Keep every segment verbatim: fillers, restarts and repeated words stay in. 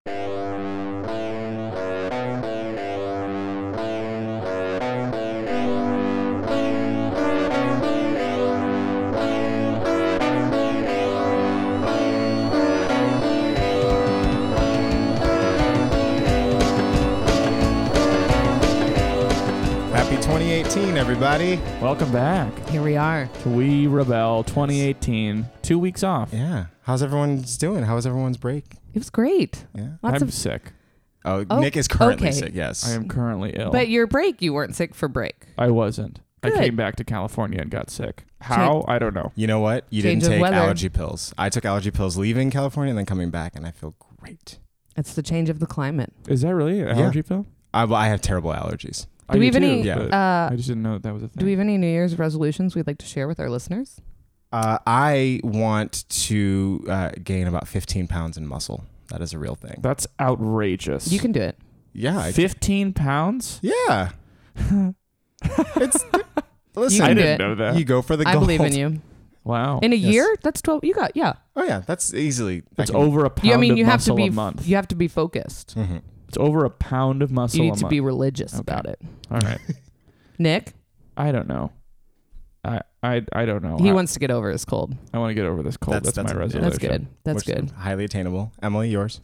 twenty eighteen, everybody. Welcome back. Here we are. We Rebel twenty eighteen. Two weeks off. Yeah. How's everyone's doing? How was everyone's break? It was great. Yeah. Lots I'm of, sick. Oh, Oh, Nick is currently okay. sick, yes. I am currently ill. But your break, you weren't sick for break. I wasn't. Good. I came back to California and got sick. How? I don't know. You know what? You Change didn't of take weather. allergy pills. I took allergy pills leaving California and then coming back, and I feel great. It's the change of the climate. Is that really an Yeah. allergy pill? I, well, I have terrible allergies. I Do we do have too, any? Yeah. but Uh, I just didn't know that, that was a thing. do we have any New Year's resolutions we'd like to share with our listeners? Uh, I want to uh, gain about fifteen pounds in muscle. That is a real thing. That's outrageous. You can do it. Yeah. I, fifteen pounds? yeah. It's listen. You I can do didn't it. know that. You go for the I gold. believe in you. Wow. In a Yes. year, that's twelve. You got yeah. Oh yeah, that's easily. It's I can- over a pound You, I mean, of you have to muscle be a month. you have to be focused. Mhm. It's over a pound of muscle You a need month. to be religious Okay. about it. All right. Nick, I don't know. I I I don't know. he I, wants to get over his cold. I want to get over this cold. That's- That's, that's my a- resolution. That's good. That's which good. is highly attainable. Emily, yours?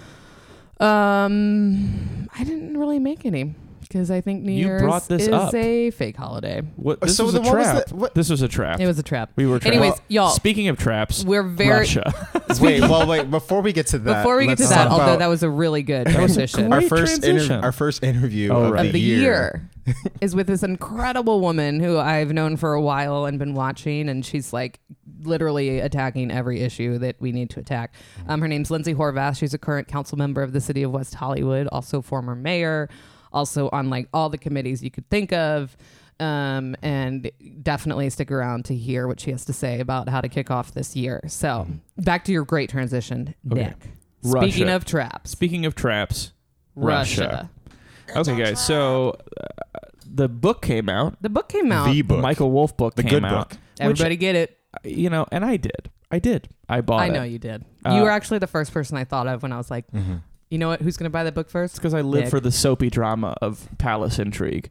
Um, I didn't really make any because I think New You Year's brought this is up. a fake holiday. What? This So was then a what was trap. the- what- This was a trap. It was a trap. we were trapped. Anyways, Well, y'all, Speaking of traps, we're very Russia. Wait, well, wait. Before we get to that, before we get to let's that. talk Although about that was a really good was a transition. great our first transition. inter- our first interview Oh, of, right. the, of the year. year is with this incredible woman who I've known for a while and been watching, and she's like literally attacking every issue that we need to attack. Um, her name's Lindsay Horvath. She's a current council member of the city of West Hollywood, also former mayor, also on like all the committees you could think of. Um, and definitely stick around to hear what she has to say about how to kick off this year. So back to your great transition, Okay. Nick. Russia. Speaking of traps, Speaking of traps, Russia. Russia. Okay, guys. So uh, the book came out. The book came out. The The book, Michael Wolff book the came good out. book. Everybody get it. You know, and I did. I did. I bought I it. know you did. Uh, you were actually the first person I thought of when I was like, Mm-hmm. you know what? Who's going to buy that book It's first? because I live Nick. for the soapy drama of palace intrigue.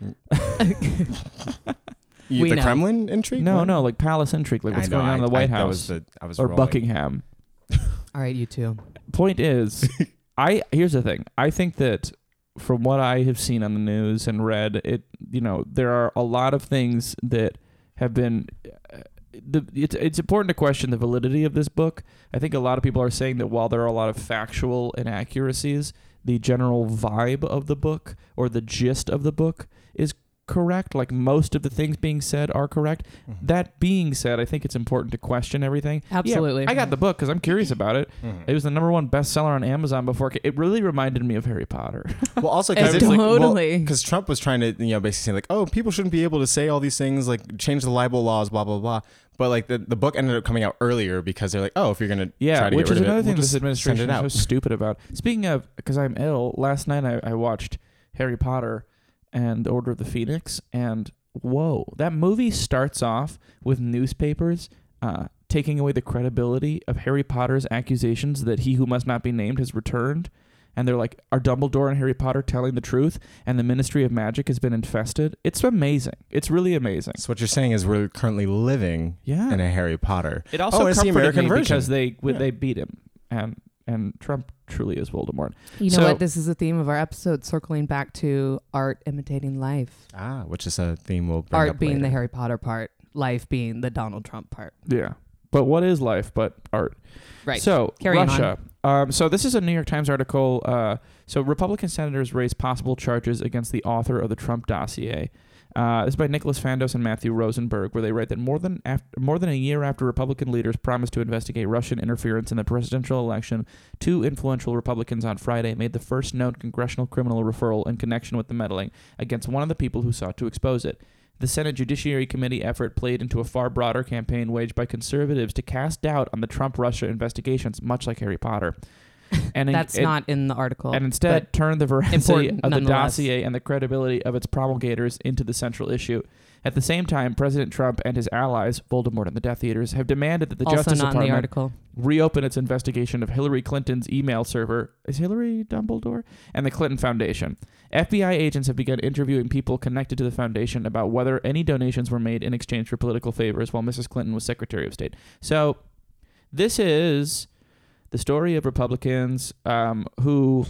You, We the know. Kremlin intrigue? No, What? no, like palace intrigue, like what's I know, going on in I- the White I, that House was the, I was or rolling. Buckingham. All right, you too. Point is, I here's the thing. I think that from what I have seen on the news and read, it you know there are a lot of things that have been. Uh, the, it's it's important to question the validity of this book. I think a lot of people are saying that while there are a lot of factual inaccuracies, the general vibe of the book or the gist of the book is correct. Like most of the things being said are correct. Mhm. That being said, I think it's important to question everything. Yeah, Absolutely. I got the book because I'm curious about it. Mhm. It was the number one bestseller on Amazon before. It ca- it really reminded me of Harry Potter. Well, also It because it's like, totally. because Trump was trying to, you know, basically say like, oh, people shouldn't be able to say all these things, like change the libel laws, blah blah blah. But like the, the book ended up coming out earlier because they're like, oh, if you're gonna Yeah, try to which get is rid another of it, thing we'll this just administration send is it so out. stupid about. Speaking of, because I'm ill, last night I, I watched Harry Potter and the Order of the Phoenix, and whoa, that movie starts off with newspapers uh, taking away the credibility of Harry Potter's accusations that he who must not be named has returned. And they're like, are Dumbledore and Harry Potter telling the truth? And the Ministry of Magic has been infested. It's amazing. It's really amazing. So what you're saying is we're currently living Yeah. in a Harry Potter. It also Oh, it's the comforted American me version. because they Yeah. they beat him, and and Trump truly is Voldemort. You know So- what? This is the theme of our episode, circling back to art imitating life. Ah, which is a theme we'll bring Art up being the later. Harry Potter part, life being the Donald Trump part. Yeah, but what is life but art? Right. So Carry on. Russia. Um, so this is a New York Times article. Uh, so Republican senators raise possible charges against the author of the Trump dossier. Uh, this is by Nicholas Fandos and Matthew Rosenberg, where they write that more than after, more than a year after Republican leaders promised to investigate Russian interference in the presidential election, two influential Republicans on Friday made the first known congressional criminal referral in connection with the meddling against one of the people who sought to expose it. The Senate Judiciary Committee effort played into a far broader campaign waged by conservatives to cast doubt on the Trump-Russia investigations, much like Harry Potter. And in- That's it- not in the article. and instead turn the veracity important of the nonetheless. dossier and the credibility of its promulgators into the central issue. At the same time, President Trump and his allies, Voldemort and the Death Eaters, have demanded that the also Justice not in the Department article. reopen its investigation of Hillary Clinton's email server. Is Hillary Dumbledore? And the Clinton Foundation. F B I agents have begun interviewing people connected to the foundation about whether any donations were made in exchange for political favors while Missus Clinton was Secretary of State. So this is the story of Republicans um, who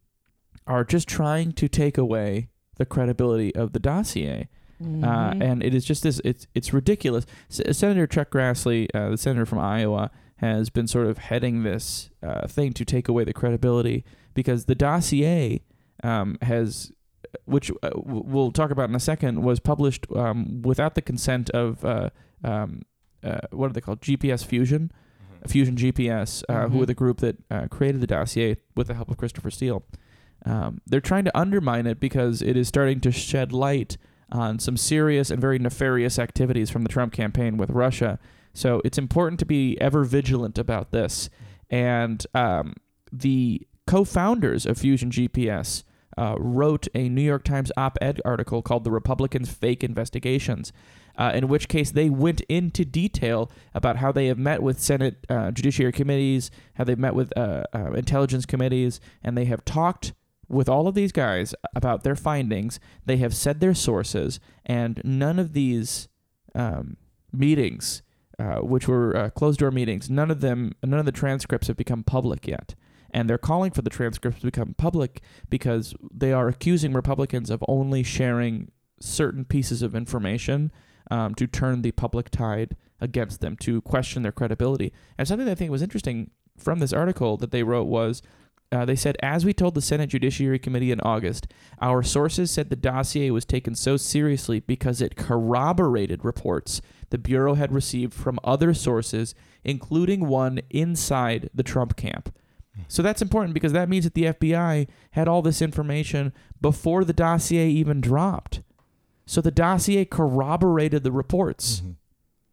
are just trying to take away the credibility of the dossier. Mm-hmm. Uh, and it is just this, it's it's ridiculous. S- Senator Chuck Grassley, uh, the senator from Iowa, has been sort of heading this uh, thing to take away the credibility because the dossier um, has, which uh, w- we'll talk about in a second, was published um, without the consent of, uh, um, uh, what are they called, G P S Fusion? Fusion G P S, uh, Mhm. who are the group that uh, created the dossier with the help of Christopher Steele. Um, they're trying to undermine it because it is starting to shed light on some serious and very nefarious activities from the Trump campaign with Russia. So it's important to be ever vigilant about this. And um, the co-founders of Fusion G P S uh, wrote a New York Times op-ed article called The Republicans' Fake Investigations, uh, in which case they went into detail about how they have met with Senate uh, Judiciary Committees, how they've met with uh, uh, intelligence committees, and they have talked with all of these guys about their findings. They have said their sources, and none of these um, meetings, uh, which were uh, closed-door meetings, none of them, none of the transcripts have become public yet. And they're calling for the transcripts to become public because they are accusing Republicans of only sharing certain pieces of information um, to turn the public tide against them, to question their credibility. And something that I think was interesting from this article that they wrote was, Uh, they said, as we told the Senate Judiciary Committee in August, our sources said the dossier was taken so seriously because it corroborated reports the Bureau had received from other sources, including one inside the Trump camp. So that's important because that means that the F B I had all this information before the dossier even dropped. So the dossier corroborated the reports. Mm-hmm.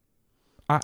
I,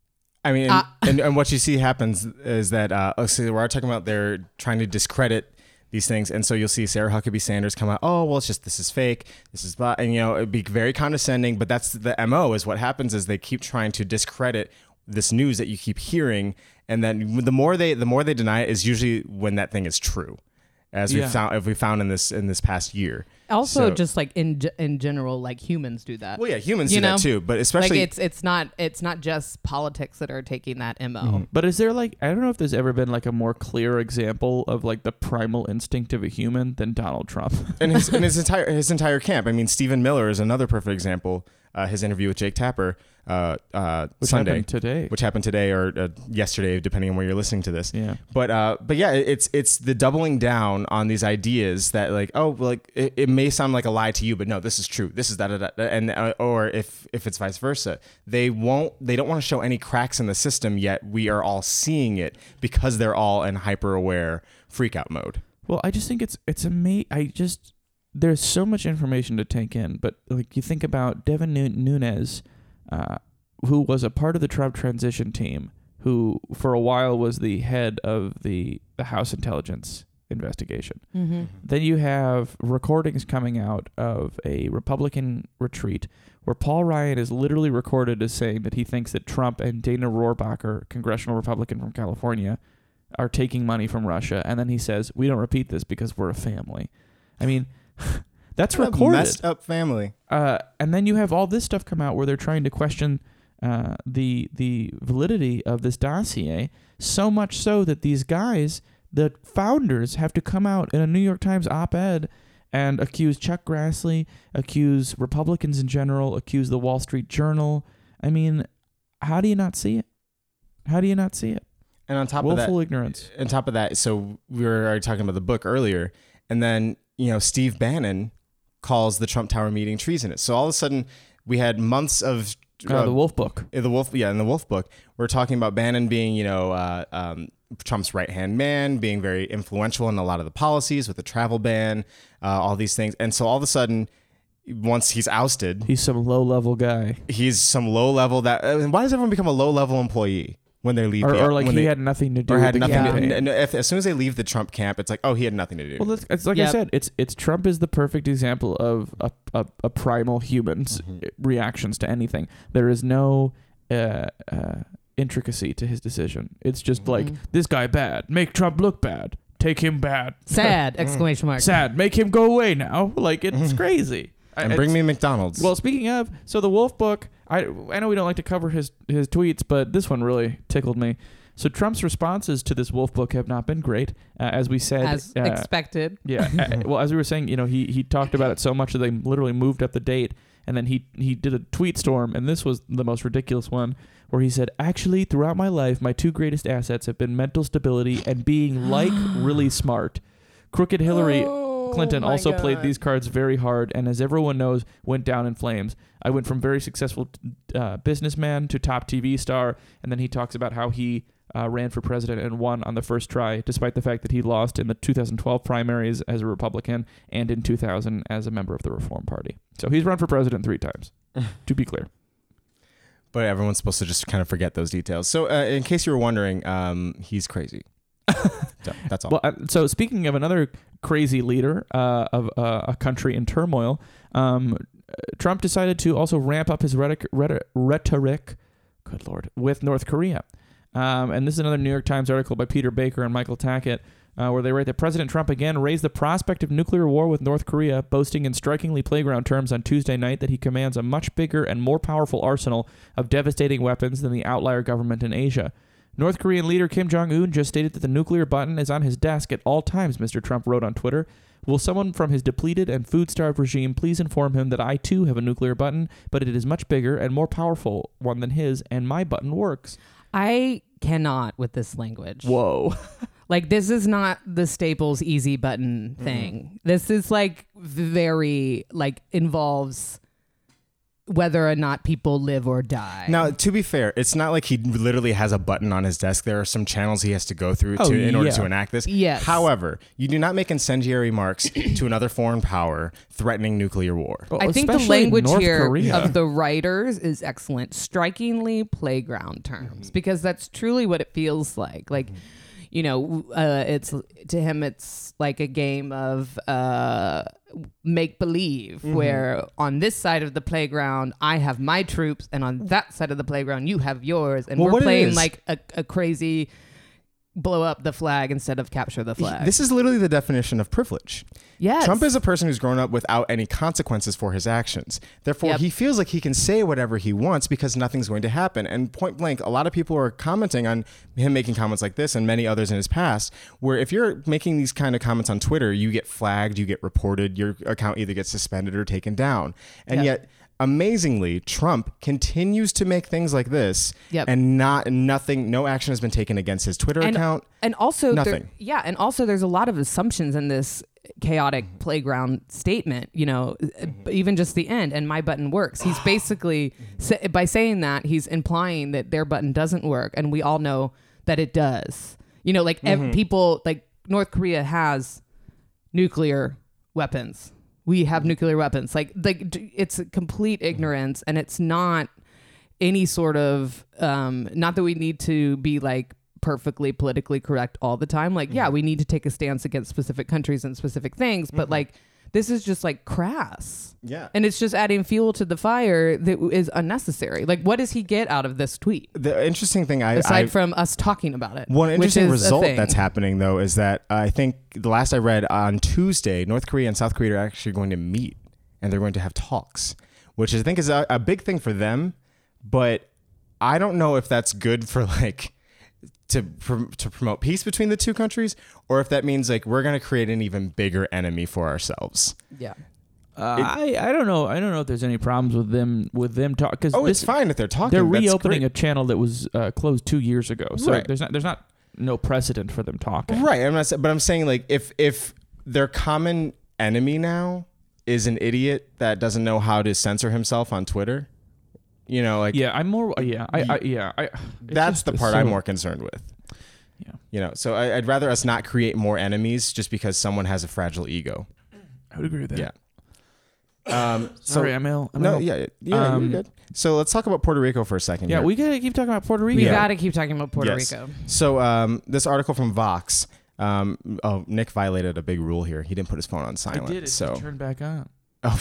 I mean, and, Uh, and, and what you see happens is that, uh, oh, so we're talking about they're trying to discredit these things. And so you'll see Sarah Huckabee Sanders come out, oh, well, it's just, this is fake. This is, blah. And, you know, it'd be very condescending, but that's the M O is what happens is they keep trying to discredit this news that you keep hearing. And then the more they, the more they deny it is usually when that thing is true. As we Yeah. found, if we found in this in this past year. Also, So- just like in ge- in general, like humans do that. Well, yeah, humans You do know? that too, but especially like it's it's not it's not just politics that are taking that M O. Mm-hmm. But is there like, I don't know if there's ever been like a more clear example of like the primal instinct of a human than Donald Trump. and his and his entire his entire camp. I mean, Stephen Miller is another perfect example. Uh, his interview with Jake Tapper uh, uh, Which Sunday, happened today. which happened today or uh, yesterday, depending on where you're listening to this. Yeah. But uh, but yeah, it- it's it's the doubling down on these ideas that like oh like it, it may sound like a lie to you, but no, this is true. This is that and uh, or if if it's vice versa, they won't they don't want to show any cracks in the system yet. We are all seeing it because they're all in hyper aware freak out mode. Well, I just think it's it's amazing. I just there's so much information to take in, but like you think about Devin Nu- Nunes, uh, who was a part of the Trump transition team, who for a while was the head of the the House Intelligence investigation. Mm-hmm. Then you have recordings coming out of a Republican retreat where Paul Ryan is literally recorded as saying that he thinks that Trump and Dana Rohrabacher, congressional Republican from California, are taking money from Russia. And then he says, we don't repeat this because we're a family. I mean, that's What a recorded. messed up family. Uh, and then you have all this stuff come out where they're trying to question uh, the the validity of this dossier, so much so that these guys, the founders, have to come out in a New York Times op-ed and accuse Chuck Grassley, accuse Republicans in general, accuse the Wall Street Journal. I mean, how do you not see it? How do you not see it? And on top of that, Willful ignorance. on top of that, so we were already talking about the book earlier, and then you know Steve Bannon calls the Trump Tower meeting treasonous. So all of a sudden, we had months of Uh, the Wolf Book. in the Wolf, yeah, in the Wolf Book, we're talking about Bannon being, you know, uh, um, Trump's right hand man, being very influential in a lot of the policies with the travel ban, uh, all these things, and so all of a sudden, once he's ousted, He's some low-level guy. he's some low level that. Uh, why does everyone become a low level employee? when they leave, or, the, or like when he they, had nothing to do or with had the nothing. campaign. To, no, if, as soon as they leave the Trump camp, it's like, oh, he had nothing to do. Well, it's, it's like Yep. I said, it's it's Trump is the perfect example of a, a, a primal human's Mhm. reactions to anything. There is no uh, uh, intricacy to his decision. It's just like Mhm. this guy bad, make Trump look bad, take him bad, Sad exclamation mark. sad, make him go away now. Like it's crazy. and I- bring it's- me McDonald's. Well, speaking of, so the Wolf Book, I I know we don't like to cover his his tweets, but this one really tickled me. So Trump's responses to this Wolf Book have not been great, uh, as we said. As uh, expected. yeah. uh, well, as we were saying, you know, he he talked about it so much that they literally moved up the date, and then he he did a tweet storm, and this was the most ridiculous one, where he said, "Actually, throughout my life, my two greatest assets have been mental stability and being like really smart. Crooked Hillary." Oh, Clinton my also played God. these cards very hard, and as everyone knows, went down in flames. I went from very successful uh, businessman to top T V star, and then he talks about how he uh, ran for president and won on the first try, despite the fact that he lost in the two thousand twelve primaries as a Republican and in two thousand as a member of the Reform Party. So he's run for president three times, to be clear. But everyone's supposed to just kind of forget those details. So, uh, in case you were wondering, um, he's crazy. So, that's all. Well, uh, so speaking of another crazy leader uh, of uh, a country in turmoil, um, Trump decided to also ramp up his rhetoric, rhetoric, rhetoric good Lord, with North Korea. Um, and this is another New York Times article by Peter Baker and Michael Tackett, uh, where they write that President Trump again raised the prospect of nuclear war with North Korea, boasting in strikingly playground terms on Tuesday night that he commands a much bigger and more powerful arsenal of devastating weapons than the outlier government in Asia. North Korean leader Kim Jong-un just stated that the nuclear button is on his desk at all times, Mister Trump wrote on Twitter. Will someone from his depleted and food-starved regime please inform him that I too have a nuclear button, but it is much bigger and more powerful one than his, and my button works. I cannot with this language. Whoa. Like, this is not the Staples easy button thing. This is like very, like, involves whether or not people live or die. Now, to be fair, it's not like he literally has a button on his desk. There are some channels he has to go through Oh, to, in order yeah. to enact this. Yes. However, you do not make incendiary remarks to another foreign power threatening nuclear war. Well, I think the especially language North here Korea. of the writers is excellent. Strikingly playground terms, because that's truly what it feels like. Like, you know, uh, it's to him, it's like a game of uh, make believe, Mm-hmm. where on this side of the playground I have my troops, and on that side of the playground you have yours, and Well, we're what it playing is- like a, a crazy blow up the flag instead of capture the flag. This is literally the definition of privilege. yes. Trump is a person who's grown up without any consequences for his actions. Therefore, Yep. he feels like he can say whatever he wants because nothing's going to happen. And point blank, a lot of people are commenting on him making comments like this and many others in his past, where if you're making these kind of comments on Twitter, you get flagged, you get reported, your account either gets suspended or taken down. And Yep. yet, amazingly, Trump continues to make things like this, Yep. and not nothing, no action has been taken against his Twitter and, account. and also there- Nothing. yeah, and also there's a lot of assumptions in this chaotic playground statement, you know, even just the end, and my button works. He's basically sa- by saying that, he's implying that their button doesn't work, and we all know that it does. You know, like ev- people, like North Korea has nuclear weapons. We have nuclear weapons. Like, like d- it's a complete ignorance, and it's not any sort of um, not that we need to be like perfectly politically correct all the time. Like, yeah, we need to take a stance against specific countries and specific things, but like this is just like crass. Yeah. And it's just adding fuel to the fire that is unnecessary. Like, what does he get out of this tweet The interesting thing I, aside I from us talking about it? One which interesting is a result thing. that's happening, though, is that I think the last I read on Tuesday, North Korea and South Korea are actually going to meet, and they're going to have talks, which I think is a, a big thing for them. But I don't know if that's good for like to pr- to promote peace between the two countries, or if that means like we're going to create an even bigger enemy for ourselves. Yeah. Uh, I I don't know. I don't know if there's any problems with them with them talk because Oh, it's fine if they're talking. they're That's reopening great. a channel that was uh, closed two years ago. So Right. there's not there's not no precedent for them talking. Right. I'm not, sa- but I'm saying like if if their common enemy now is an idiot that doesn't know how to censor himself on Twitter, you know, like Yeah, I'm more. Yeah, I, I yeah. I, it's that's just- the it's part so- I'm more concerned with. Yeah. You know, so I, I'd rather us not create more enemies just because someone has a fragile ego. I would agree with that. Yeah. Um, so, Sorry, I'm ill. I'm no, ill. yeah, yeah, Um, you're good. So let's talk about Puerto Rico for a second. Yeah, here. we gotta keep talking about Puerto Rico. We Yeah. got to keep talking about Puerto Yes. Rico. So um, this article from Vox. Um, oh, Nick violated a big rule here. He didn't put his phone on I silent. did it. So Turn back on. oh,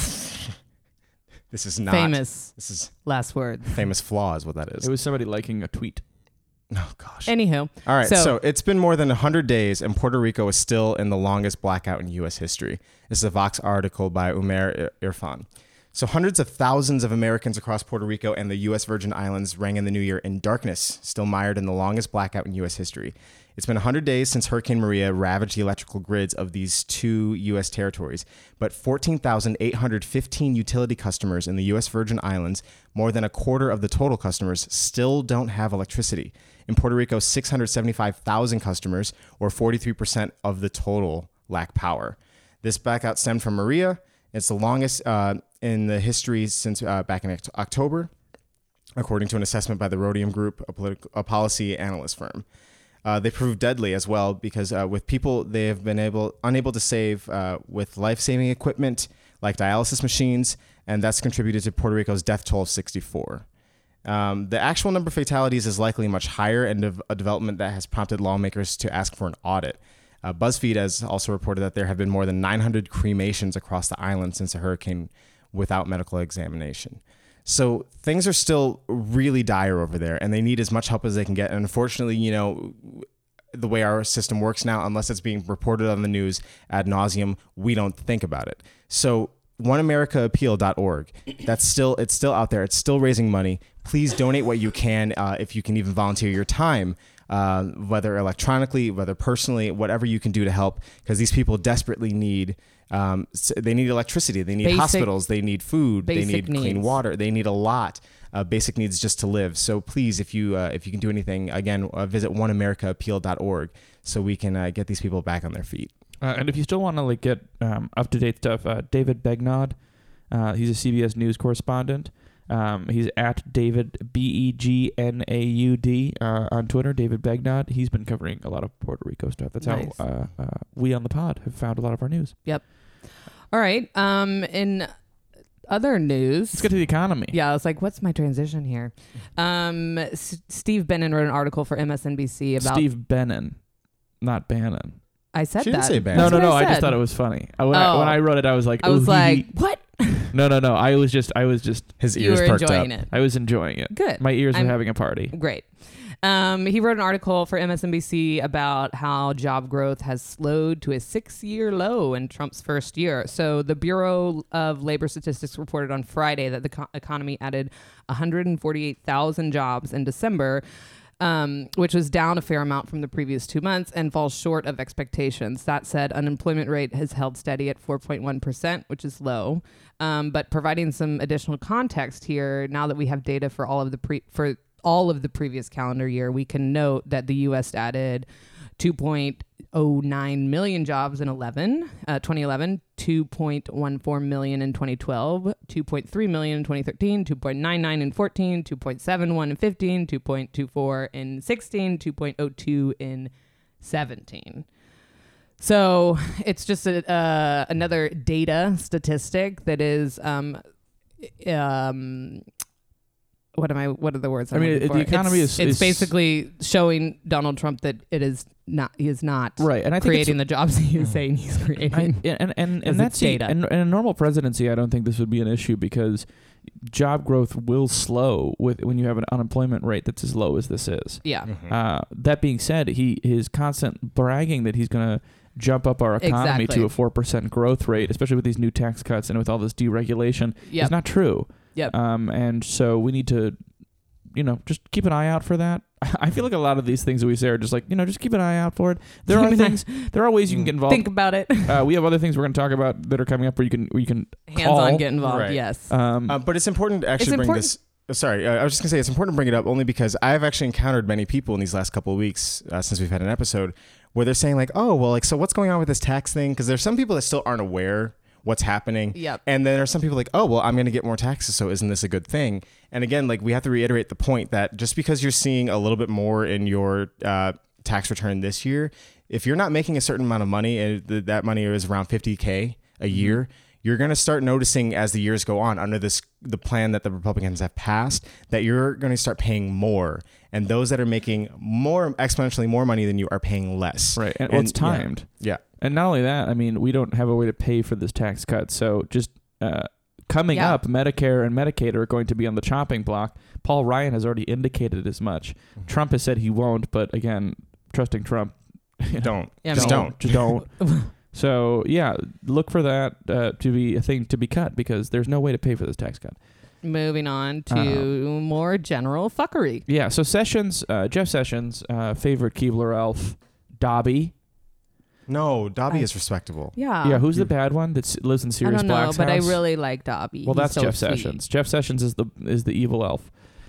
this is not Famous This is last word. famous flaw is what that is. It was somebody liking a tweet. Oh gosh. Anywho, All right, so, So- it's been more than one hundred days, and Puerto Rico is still in the longest blackout in U S history. This is a Vox article by Umair Irfan. So hundreds of thousands of Americans across Puerto Rico and the U S Virgin Islands rang in the new year in darkness, still mired in the longest blackout in U S history. It's been one hundred days since Hurricane Maria ravaged the electrical grids of these two U S territories, but fourteen thousand eight hundred fifteen utility customers in the U S Virgin Islands, more than a quarter of the total customers, still don't have electricity. In Puerto Rico, six hundred seventy-five thousand customers, or forty-three percent of the total, lack power. This blackout stemmed from Maria. It's the longest uh, in the history since uh, back in Oct- October, according to an assessment by the Rhodium Group, a, political, a policy analyst firm. Uh, they proved deadly as well because uh, with people they have been able unable to save uh, with life-saving equipment like dialysis machines, and that's contributed to Puerto Rico's death toll of sixty-four. Um, the actual number of fatalities is likely much higher, and of a development that has prompted lawmakers to ask for an audit. Uh, BuzzFeed has also reported that there have been more than nine hundred cremations across the island since the hurricane without medical examination. So things are still really dire over there, and they need as much help as they can get. And unfortunately, you know, the way our system works now, unless it's being reported on the news ad nauseum, we don't think about it. So one america appeal dot org, that's still, it's still out there. It's still raising money. Please donate what you can, uh, if you can even volunteer your time, uh, whether electronically, whether personally, whatever you can do to help, because these people desperately need, um, they need electricity, they need Basic- hospitals, they need food, they basic need clean needs. water, they need a lot. Uh, basic needs just to live. So please, if you uh, if you can do anything, again, uh, visit one america appeal dot org so we can uh, get these people back on their feet. Uh, and if you still want to like get um, up to date stuff, uh, David Begnad, uh, he's a C B S News correspondent. Um, he's at David B E G N A U D uh, on Twitter. David Begnad. He's been covering a lot of Puerto Rico stuff. That's Nice. how uh, uh, we on the pod have found a lot of our news. all right. Um, in other news, Let's get to the economy. yeah, I was like, what's my transition here? Um, S- Steve Bannon wrote an article for M S N B C about. Steve Bannon, not Bannon. I said She that. didn't say Bannon. No, That's no, what no. I, just said. thought it was funny. I, when, I, when Oh. I wrote it, I was like, I was "Ooh, he- like, he-" what? no, no, no. I was just, I was just, His You ears were perked enjoying up. it. I was enjoying it. Good. My ears I'm- were having a party. Great. Um, he wrote an article for M S N B C about how job growth has slowed to a six-year low in Trump's first year. So the Bureau of Labor Statistics reported on Friday that the co- economy added one hundred forty-eight thousand jobs in December, um, which was down a fair amount from the previous two months and falls short of expectations. That said, unemployment rate has held steady at four point one percent, which is low. Um, but providing some additional context here, now that we have data for all of the pre for all of the previous calendar year, we can note that the U S added two point oh nine million jobs in eleven, uh, twenty eleven, two point one four million in twenty twelve, two point three million in twenty thirteen, two point nine nine in fourteen, two point seven one in fifteen, two point two four in sixteen, two point oh two in seventeen. So it's just a, uh, another data statistic that is um, um, what am I? What are the words? I'm I mean, looking it- the for? economy it's, is- It's is- basically showing Donald Trump that it is not. He is not Right, and I think creating it's, the jobs he is saying he's creating. I, and and and, Because and that's it's the- data. in, in a normal presidency, I don't think this would be an issue because job growth will slow with when you have an unemployment rate that's as low as this is. yeah, Mhm. Uh, that being said, he his constant bragging that he's going to jump up our economy Exactly. to a four percent growth rate, especially with these new tax cuts and with all this deregulation, yeah, is not true. Yep. Um, and so we need to, you know, just keep an eye out for that. I feel like a lot of these things that we say are just like, you know, just keep an eye out for it. There Keep are an eye- things, there are ways you can get involved. think about it. Uh, we have other things we're going to talk about that are coming up where you can where you can Hands call. on, get involved. Right. Yes. Um, Uh, but it's important to actually It's bring important- this. uh, Sorry, uh, I was just gonna say it's important to bring it up only because I've actually encountered many people in these last couple of weeks uh, since we've had an episode where they're saying like, "Oh, well, like, so what's going on with this tax thing?" Because there's some people that still aren't aware what's happening. Yep. And then there's some people like, "Oh, well, I'm going to get more taxes, so isn't this a good thing?" And again, like we have to reiterate the point that just because you're seeing a little bit more in your uh, tax return this year, if you're not making a certain amount of money and th- that money is around fifty K a year, you're going to start noticing as the years go on under this the plan that the Republicans have passed that you're going to start paying more, and those that are making more exponentially more money than you are paying less. Right, and, well, it's timed. Yeah. yeah. And not only that, I mean, we don't have a way to pay for this tax cut. So just uh, coming Yeah. up, Medicare and Medicaid are going to be on the chopping block. Paul Ryan has already indicated as much. Mm-hmm. Trump has said he won't, but again, trusting Trump, you know, don't. Yeah, Just don't. don't. Just don't. So, yeah, look for that uh, to be a thing to be cut because there's no way to pay for this tax cut. Moving on to Uh-huh. more general fuckery. Yeah, so Sessions, uh, Jeff Sessions, uh, favorite Keebler elf, Dobby. No, Dobby I- is respectable. Yeah. yeah, who's the bad one that s- lives in I Sirius don't know, Black's but house? I really like Dobby. Well, He's that's so Jeff sweet. Sessions. Jeff Sessions is the is the evil elf.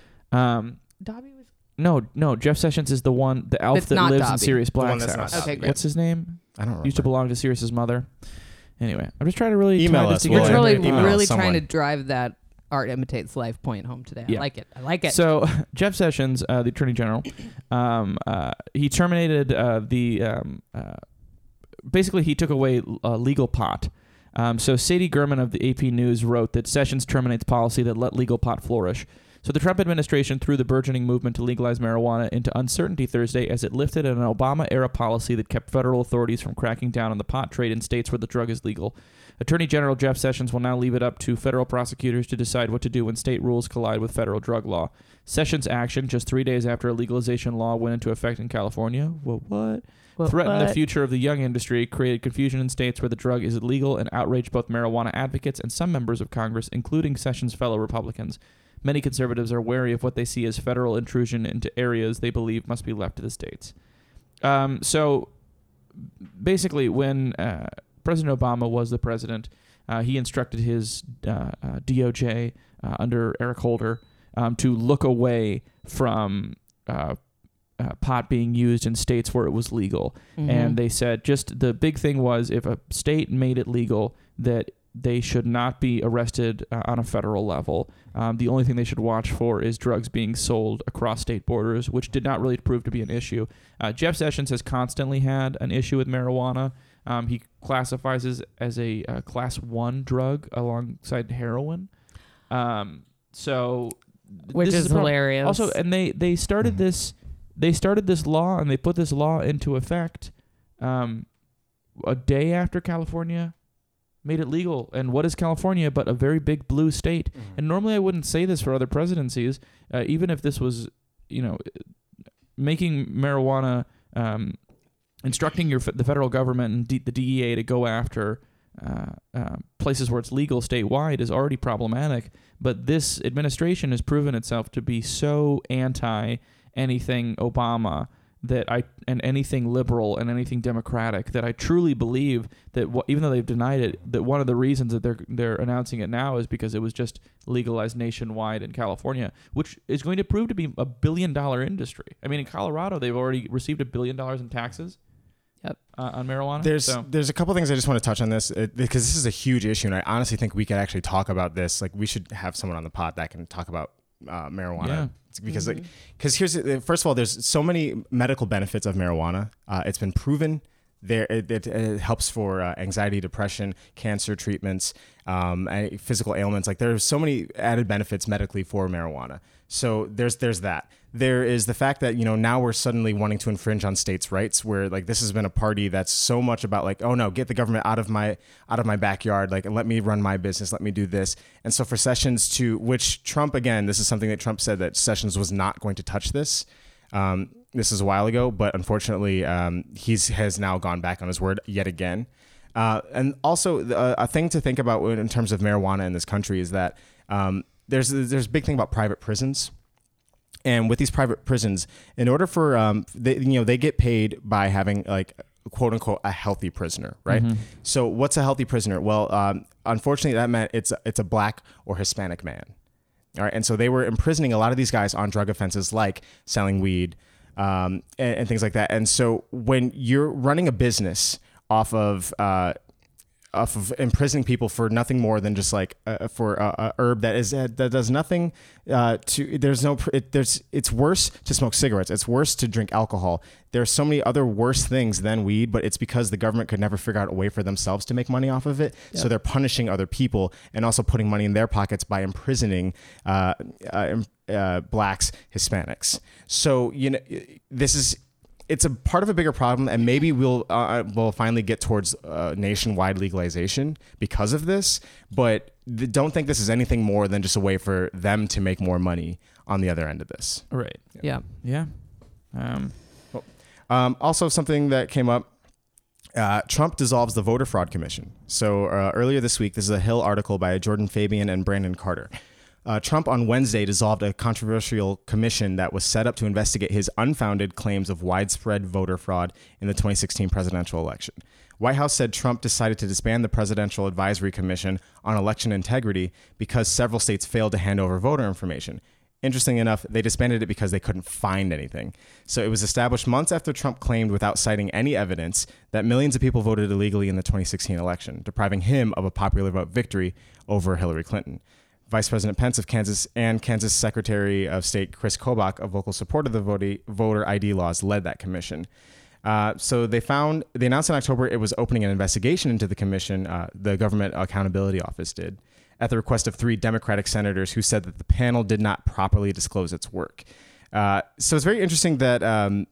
Um, Dobby was no, no, Jeff Sessions is the one, the elf That's that not lives in Dobby. Sirius The one Black's that's not house. Dobby. Okay, great. What's his name? I don't remember. Used to belong to Sirius's mother. Anyway, I'm just trying to really Email tie this us. together. You're Well, really, email really someone. trying to drive that art imitates life point home today. I Yeah. like it. I like it. So Jeff Sessions, uh, the Attorney General, um, uh, he terminated uh, the. Um, uh, basically, he took away uh, legal pot. Um, so Sadie Gurman of the A P News wrote that Sessions terminates policy that let legal pot flourish. So the Trump administration threw the burgeoning movement to legalize marijuana into uncertainty Thursday as it lifted an Obama-era policy that kept federal authorities from cracking down on the pot trade in states where the drug is legal. Attorney General Jeff Sessions will now leave it up to federal prosecutors to decide what to do when state rules collide with federal drug law. Sessions' action, just three days after a legalization law went into effect in California, well, what? Well, threatened the what? future of the young industry, created confusion in states where the drug is illegal, and outraged both marijuana advocates and some members of Congress, including Sessions' fellow Republicans. Many conservatives are wary of what they see as federal intrusion into areas they believe must be left to the states. Um, so, basically, when uh, President Obama was the president, uh, he instructed his uh, uh, D O J uh, under Eric Holder um, to look away from uh, uh, pot being used in states where it was legal. Mhm. And they said just the big thing was if a state made it legal, that they should not be arrested uh, on a federal level. Um, the only thing they should watch for is drugs being sold across state borders, which did not really prove to be an issue. Uh, Jeff Sessions has constantly had an issue with marijuana. Um, he classifies it as a uh, class one drug alongside heroin. Um, so, Which this is a problem. hilarious. Also, and they they started Mhm. this they started this law and they put this law into effect um, a day after California made it legal. And what is California but a very big blue state? And normally I wouldn't say this for other presidencies, uh, even if this was, you know, making marijuana, um, instructing your f- the federal government and D- the D E A to go after uh, uh, places where it's legal statewide is already problematic. But this administration has proven itself to be so anti anything Obama that I and anything liberal and anything democratic that I truly believe that wh- even though they've denied it, that one of the reasons that they're they're announcing it now is because it was just legalized nationwide in California, which is going to prove to be a billion dollar industry. I mean, in Colorado, they've already received a billion dollars in taxes. Yep. Uh, on marijuana. There's So- there's a couple things I just want to touch on this uh, because this is a huge issue, and I honestly think we could actually talk about this. Like, we should have someone on the pod that can talk about uh, marijuana. Yeah. Because Mhm. like, because here's the- first of all, there's so many medical benefits of marijuana. Uh, it's been proven there it, it, it helps for uh, anxiety, depression, cancer treatments, um, and physical ailments. Like, there's so many added benefits medically for marijuana. So there's there's that. There is the fact that, you know, now we're suddenly wanting to infringe on states' rights, where like this has been a party that's so much about like, oh no, get the government out of my out of my backyard, like, and let me run my business, let me do this. And so for Sessions to, which Trump, again, this is something that Trump said that Sessions was not going to touch this. Um, this is a while ago, but unfortunately, um, he's has now gone back on his word yet again. Uh, and also, uh, a thing to think about in terms of marijuana in this country is that um, there's there's a big thing about private prisons. And with these private prisons, in order for, um, they, you know, they get paid by having like, quote unquote, a healthy prisoner, right? Mhm. So what's a healthy prisoner? Well, um, unfortunately, that meant it's it's a black or Hispanic man. All right. And so they were imprisoning a lot of these guys on drug offenses like selling weed um, and, and things like that. And so when you're running a business off of uh, off of imprisoning people for nothing more than just like uh, for a, a herb that is uh, that does nothing uh, to. There's no. It, there's. It's worse to smoke cigarettes. It's worse to drink alcohol. There are so many other worse things than weed, but it's because the government could never figure out a way for themselves to make money off of it. Yep. So they're punishing other people and also putting money in their pockets by imprisoning uh, uh, uh, blacks, Hispanics. So you know, this is. It's a part of a bigger problem, and maybe we'll uh, we'll finally get towards uh, nationwide legalization because of this. But th- don't think this is anything more than just a way for them to make more money on the other end of this. Right. Yeah. Yeah. Um, well, um, also, something that came up. Uh, Trump dissolves the Voter Fraud Commission. So uh, earlier this week, this is a Hill article by Jordan Fabian and Brandon Carter. Uh, Trump on Wednesday dissolved a controversial commission that was set up to investigate his unfounded claims of widespread voter fraud in the twenty sixteen presidential election. White House said Trump decided to disband the Presidential Advisory Commission on Election Integrity because several states failed to hand over voter information. Interesting enough, they disbanded it because they couldn't find anything. So it was established months after Trump claimed, without citing any evidence, that millions of people voted illegally in the twenty sixteen election, depriving him of a popular vote victory over Hillary Clinton. Vice President Pence of Kansas and Kansas Secretary of State Chris Kobach, a vocal supporter of the vote, voter I D laws, led that commission. Uh, so they found, they announced in October it was opening an investigation into the commission, uh, the Government Accountability Office did, at the request of three Democratic senators who said that the panel did not properly disclose its work. Uh, so it's very interesting that um,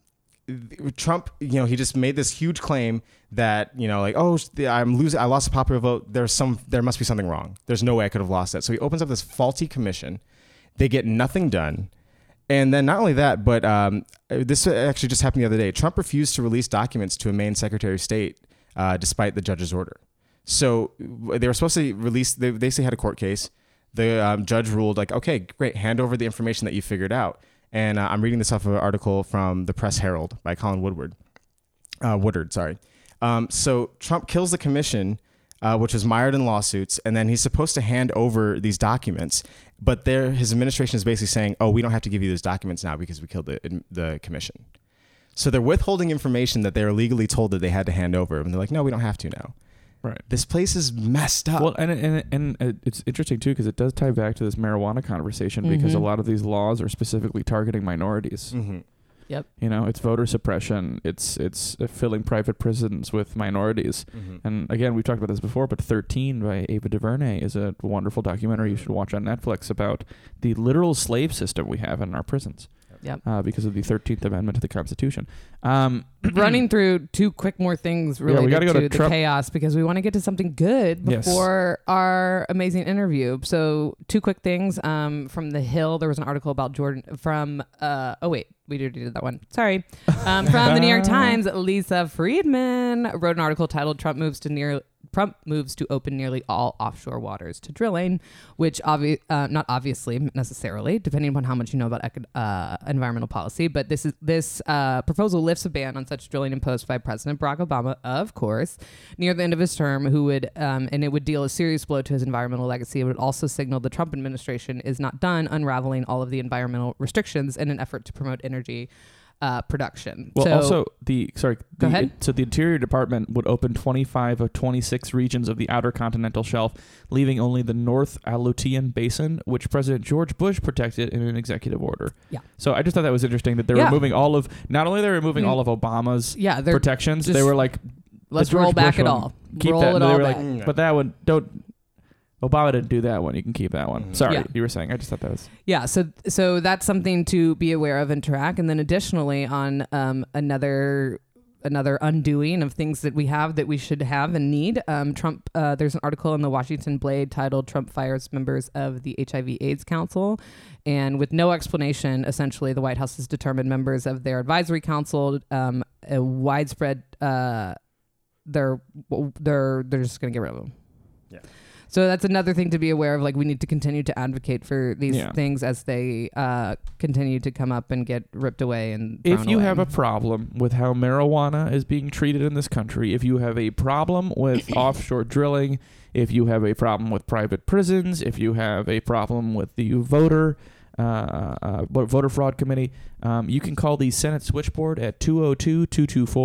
Trump, you know, he just made this huge claim that, you know, like, oh, I'm losing, I lost a popular vote. There's some, there must be something wrong. There's no way I could have lost that. So he opens up this faulty commission. They get nothing done. And then not only that, but um, this actually just happened the other day. Trump refused to release documents to a Maine Secretary of State uh, despite the judge's order. So they were supposed to release, they basically had a court case. The um, judge ruled like, okay, great, hand over the information that you figured out. And uh, I'm reading this off of an article from the Press Herald by Colin Woodward. Uh, Woodard, sorry. Um, so Trump kills the commission, uh, which was mired in lawsuits, and then he's supposed to hand over these documents. But there, his administration is basically saying, oh, we don't have to give you those documents now because we killed the, the commission. So they're withholding information that they were legally told that they had to hand over. And they're like, no, we don't have to now. Right. This place is messed up. Well, and and and it's interesting too because it does tie back to this marijuana conversation mm-hmm. because a lot of these laws are specifically targeting minorities. Mm-hmm. Yep. You know, it's voter suppression. It's it's filling private prisons with minorities. Mm-hmm. And again, we've talked about this before, but thirteen by Ava DuVernay is a wonderful documentary you should watch on Netflix about the literal slave system we have in our prisons. Yep. Uh, because of the thirteenth Amendment to the Constitution. Um, Running through two quick more things related yeah, we gotta go to, to the Trump. chaos because we want to get to something good before yes. our amazing interview. So two quick things um, from The Hill. There was an article about Jordan from, uh, oh wait, we already did that one. Sorry. Um, from the New York Times, Lisa Friedman wrote an article titled Trump moves to near Trump moves to open nearly all offshore waters to drilling, which obvi- uh, not obviously necessarily, depending upon how much you know about ec- uh, environmental policy. But this is this uh, proposal lifts a ban on such drilling imposed by President Barack Obama, of course, near the end of his term, who would um, and it would deal a serious blow to his environmental legacy. It would also signal the Trump administration is not done unraveling all of the environmental restrictions in an effort to promote energy Uh, production. Well, so, also the sorry. Go the, ahead. It, so the Interior Department would open twenty-five of twenty-six regions of the outer continental shelf, leaving only the North Aleutian Basin, which President George Bush protected in an executive order. Yeah. So I just thought that was interesting that they're yeah. removing all of. Not only they're removing mm. all of Obama's yeah, protections, they were like, let's roll back it all. Keep roll that. it They all were back. like, but that one don't. Obama didn't do that one. You can keep that one. Mm-hmm. Sorry, Yeah. you were saying. I just thought that was. Yeah, so so that's something to be aware of and track. And then additionally, on um, another another undoing of things that we have that we should have and need, um, Trump. Uh, there's an article in the Washington Blade titled "Trump Fires Members of the H I V/AIDS Council," and with no explanation, essentially, the White House has determined members of their advisory council um, a widespread. Uh, they're they're they're just going to get rid of them. Yeah. So that's another thing to be aware of. Like, we need to continue to advocate for these Yeah. things as they uh, continue to come up and get ripped away. And If you away. have a problem with how marijuana is being treated in this country, if you have a problem with offshore drilling, if you have a problem with private prisons, if you have a problem with the voter uh, uh, voter fraud committee, um, you can call the Senate switchboard at two oh two, two two four,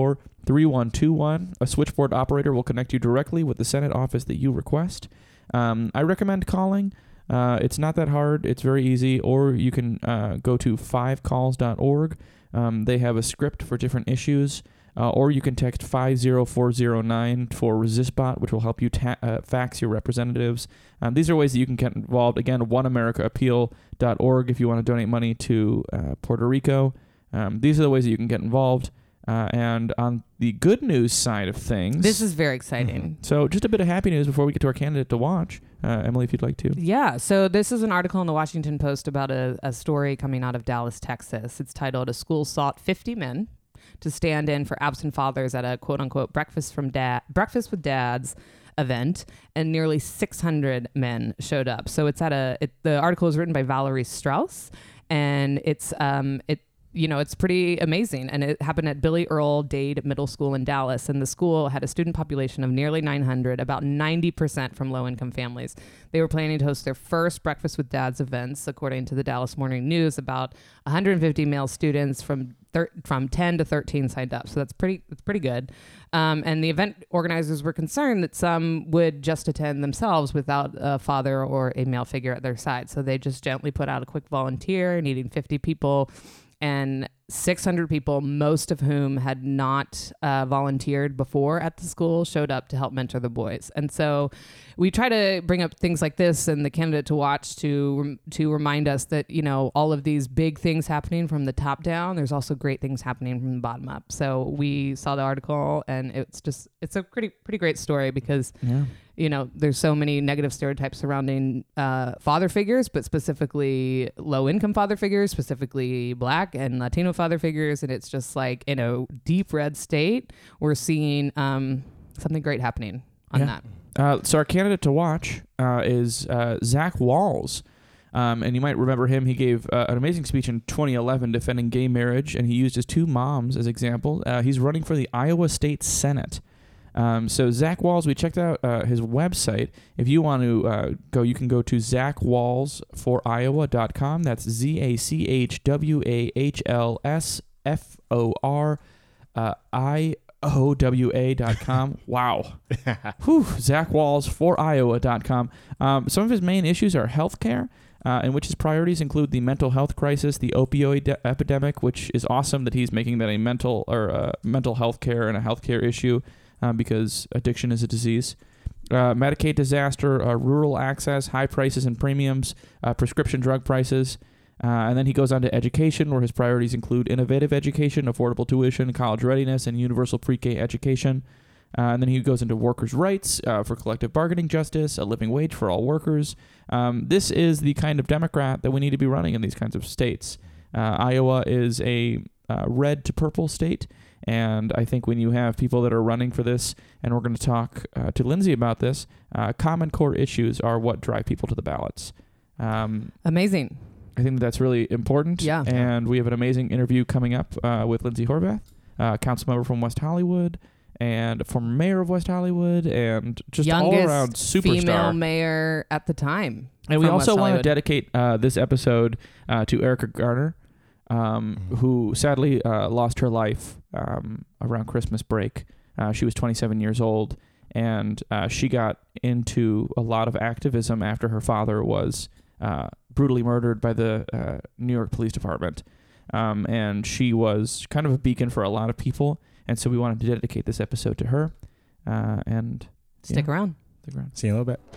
three one two one. A switchboard operator will connect you directly with the Senate office that you request. Um, I recommend calling. Uh, it's not that hard. It's very easy. Or you can uh, go to five calls dot org. Um, they have a script for different issues. Uh, or you can text five zero four zero nine for ResistBot, which will help you ta- uh, fax your representatives. Um, these are ways that you can get involved. Again, one america appeal dot org if you want to donate money to uh, Puerto Rico. Um, these are the ways that you can get involved. Uh, and on the good news side of things... This is very exciting. Mm-hmm. So just a bit of happy news before we get to our candidate to watch. Uh, Emily, if you'd like to. Yeah. So this is an article in the Washington Post about a, a story coming out of Dallas, Texas. It's titled, "A School Sought fifty Men to Stand In for Absent Fathers at a quote-unquote breakfast from dad breakfast with dads event," and nearly six hundred men showed up. So it's at a it, the article is written by Valerie Strauss, and it's um it you know it's pretty amazing, and it happened at Billy Earl Dade Middle School in Dallas, and the school had a student population of nearly nine hundred, about ninety percent from low-income families. They were planning to host their first Breakfast with Dads events, according to the Dallas Morning News. About one hundred fifty male students from thir- from ten to thirteen signed up, so that's pretty that's pretty good. Um, and the event organizers were concerned that some would just attend themselves without a father or a male figure at their side, so they just gently put out a quick volunteer, needing fifty people. And six hundred people, most of whom had not uh, volunteered before at the school, showed up to help mentor the boys. And so we try to bring up things like this and the candidate to watch to to remind us that, you know, all of these big things happening from the top down, there's also great things happening from the bottom up. So we saw the article, and it's just, it's a pretty, pretty great story because, Yeah. you know, there's so many negative stereotypes surrounding uh, father figures, but specifically low-income father figures, specifically Black and Latino father figures. And it's just like, in a deep red state, we're seeing um, something great happening on Yeah. that. Uh, so our candidate to watch uh, is uh, Zach Walls. Um, and you might remember him. He gave uh, an amazing speech in twenty eleven defending gay marriage, and he used his two moms as example. Uh, he's running for the Iowa State Senate. Um, so Zach Walls, we checked out uh, his website. If you want to uh, go, you can go to zach walls for iowa dot com. That's Z A C H W A H L S F O R uh, I O W A dot com. Wow. Whew. zach walls for iowa dot com. Um, some of his main issues are healthcare, uh, in which his priorities include the mental health crisis, the opioid de- epidemic, which is awesome that he's making that a mental or uh, mental health care and a healthcare issue. Um, because addiction is a disease. Uh, Medicaid disaster, uh, rural access, high prices and premiums, uh, prescription drug prices. Uh, and then he goes on to education, where his priorities include innovative education, affordable tuition, college readiness, and universal pre-K education. Uh, and then he goes into workers' rights uh, for collective bargaining justice, a living wage for all workers. Um, this is the kind of Democrat that we need to be running in these kinds of states. Uh, Iowa is a uh, red to purple state. And I think when you have people that are running for this, and we're going to talk uh, to Lindsay about this, uh, common core issues are what drive people to the ballots. Um, Amazing. I think that that's really important. Yeah. And we have an amazing interview coming up uh, with Lindsay Horvath, uh, council member from West Hollywood, and former mayor of West Hollywood, and just Youngest all around superstar. female mayor at the time. And we from also West want to Hollywood. dedicate uh, this episode uh, to Erica Garner, um, Mm-hmm. who sadly uh, lost her life um, around Christmas break. Uh, she was twenty-seven years old, and uh, she got into a lot of activism after her father was uh, brutally murdered by the uh, New York Police Department. Um, and she was kind of a beacon for a lot of people, and so we wanted to dedicate this episode to her. Uh, and Stick yeah, around. stick around. See you in a little bit.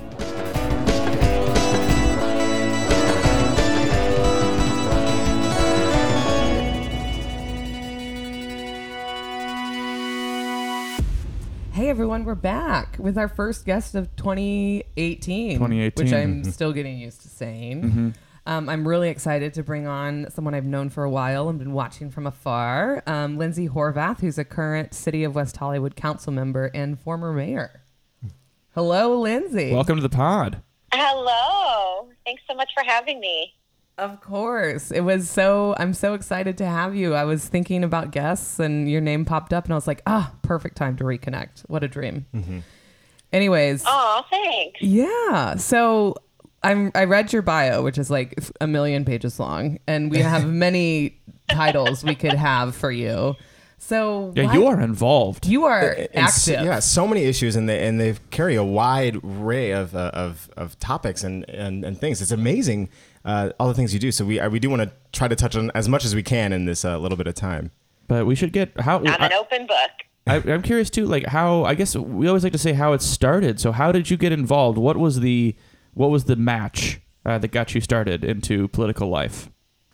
Hey everyone, we're back with our first guest of twenty eighteen, twenty eighteen. which I'm Mhm. still getting used to saying. Mm-hmm. Um, I'm really excited to bring on someone I've known for a while and been watching from afar, um, Lindsay Horvath, who's a current City of West Hollywood council member and former mayor. Hello, Lindsay. Welcome to the pod. Hello. Thanks so much for having me. Of course. It was so, I'm so excited to have you. I was thinking about guests and your name popped up and I was like, ah, perfect time to reconnect. What a dream. Mm-hmm. Anyways. Oh, thanks. Yeah. So I'm, I read your bio, which is like a million pages long, and we have many titles we could have for you. So Yeah, why- you are involved. You are And s- active. yeah, so many issues, and they and they carry a wide array of uh, of, of topics and, and, and things. It's amazing uh, all the things you do. So we uh, we do want to try to touch on as much as we can in this uh, little bit of time. But we should get how. I'm an I, open book. I, I'm curious too, like how. I guess we always like to say how it started. So how did you get involved? What was the what was the match uh, that got you started into political life?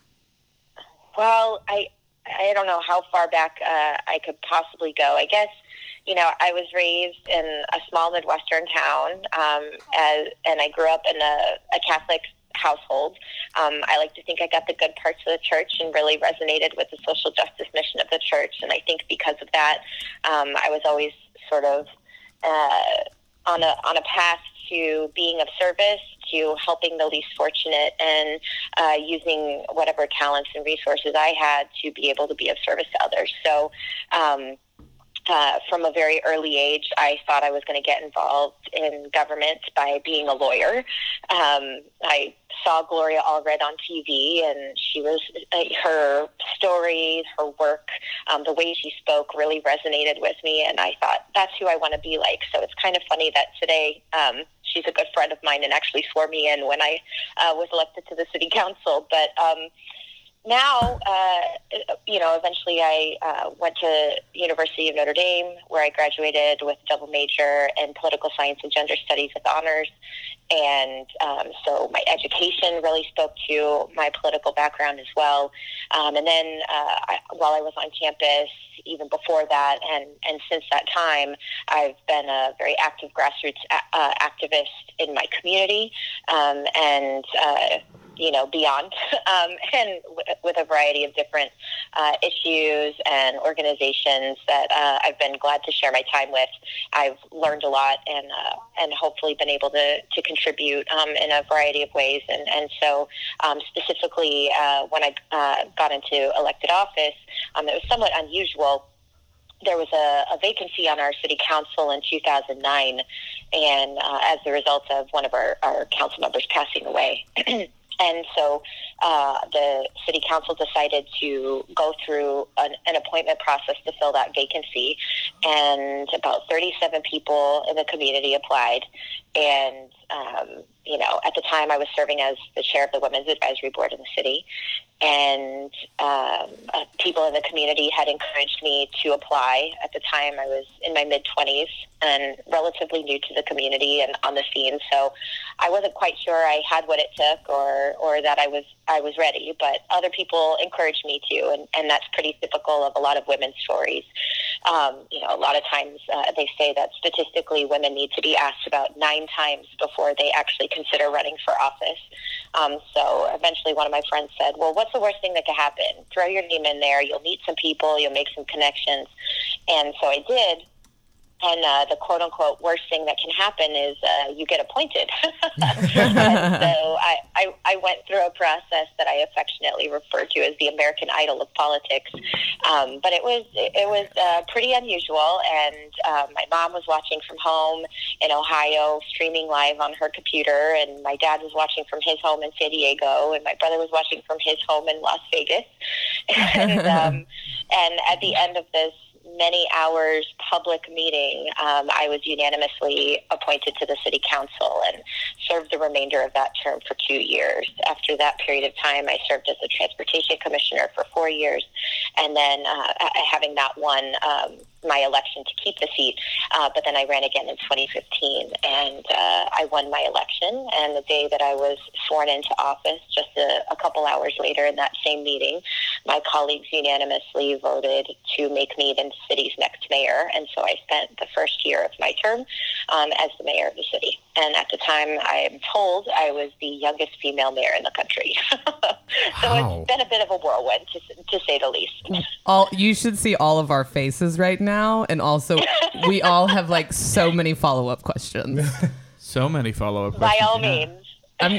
Well, I I don't know how far back uh, I could possibly go. I guess, you know, I was raised in a small Midwestern town, um, as, and I grew up in a, a Catholic household. Um, I like to think I got the good parts of the church and really resonated with the social justice mission of the church. And I think because of that, um, I was always sort of uh, on a on a path to being of service, to helping the least fortunate, and uh, using whatever talents and resources I had to be able to be of service to others. So um, uh, from a very early age, I thought I was going to get involved in government by being a lawyer. Um, I saw Gloria Allred on T V, and she was uh, her stories, her work, um, the way she spoke really resonated with me, and I thought, that's who I want to be like. So it's kind of funny that today um, she's a good friend of mine and actually swore me in when I uh, was elected to the city council. But um, now, uh, you know, eventually I uh, went to University of Notre Dame, where I graduated with a double major in political science and gender studies with honors. And um, so my education really spoke to my political background as well. Um, and then uh, I, while I was on campus, even before that, and, and since that time, I've been a very active grassroots a- uh, activist in my community, um, and uh, you know, beyond, um, and w- with a variety of different uh, issues and organizations that uh, I've been glad to share my time with. I've learned a lot, and uh, and hopefully been able to to contribute um, in a variety of ways. And and so um, specifically, uh, when I uh, got into elected office, um, it was somewhat unusual. There was a, a vacancy on our city council in two thousand nine, and uh, as a result of one of our, our council members passing away. And so uh, the city council decided to go through an, an appointment process to fill that vacancy, and about thirty-seven people in the community applied. And, um, you know, at the time I was serving as the chair of the Women's Advisory Board in the city, and um, uh, people in the community had encouraged me to apply. At the time I was in my mid-twenties and relatively new to the community and on the scene, so I wasn't quite sure I had what it took, or, or that I was I was ready, but other people encouraged me to, and, and that's pretty typical of a lot of women's stories. Um, you know, a lot of times uh, they say that statistically women need to be asked about nine times before they actually consider running for office. Um, so eventually one of my friends said, well, what's the worst thing that could happen? Throw your name in there. You'll meet some people. You'll make some connections. And so I did. And uh, the quote-unquote worst thing that can happen is uh, you get appointed. And so I, I, I went through a process that I affectionately refer to as the American Idol of politics. Um, but it was it was uh, pretty unusual. And uh, my mom was watching from home in Ohio, streaming live on her computer. And my dad was watching from his home in San Diego. And my brother was watching from his home in Las Vegas. and, um, and at the end of this many hours public meeting, um, I was unanimously appointed to the city council and served the remainder of that term for two years. After that period of time, I served as a transportation commissioner for four years, and then uh, having not won um, my election to keep the seat, uh, but then I ran again in twenty fifteen, and uh, I won my election. And the day that I was sworn into office, just a, a couple hours later in that same meeting, my colleagues unanimously voted to make me the city's next mayor. And so I spent the first year of my term um, as the mayor of the city. And at the time, I'm told I was the youngest female mayor in the country. So Wow. It's been a bit of a whirlwind, to, to say the least. All you should see all of our faces right now, and also we all have like so many follow-up questions. So many follow-up By questions. all yeah. means. I'm,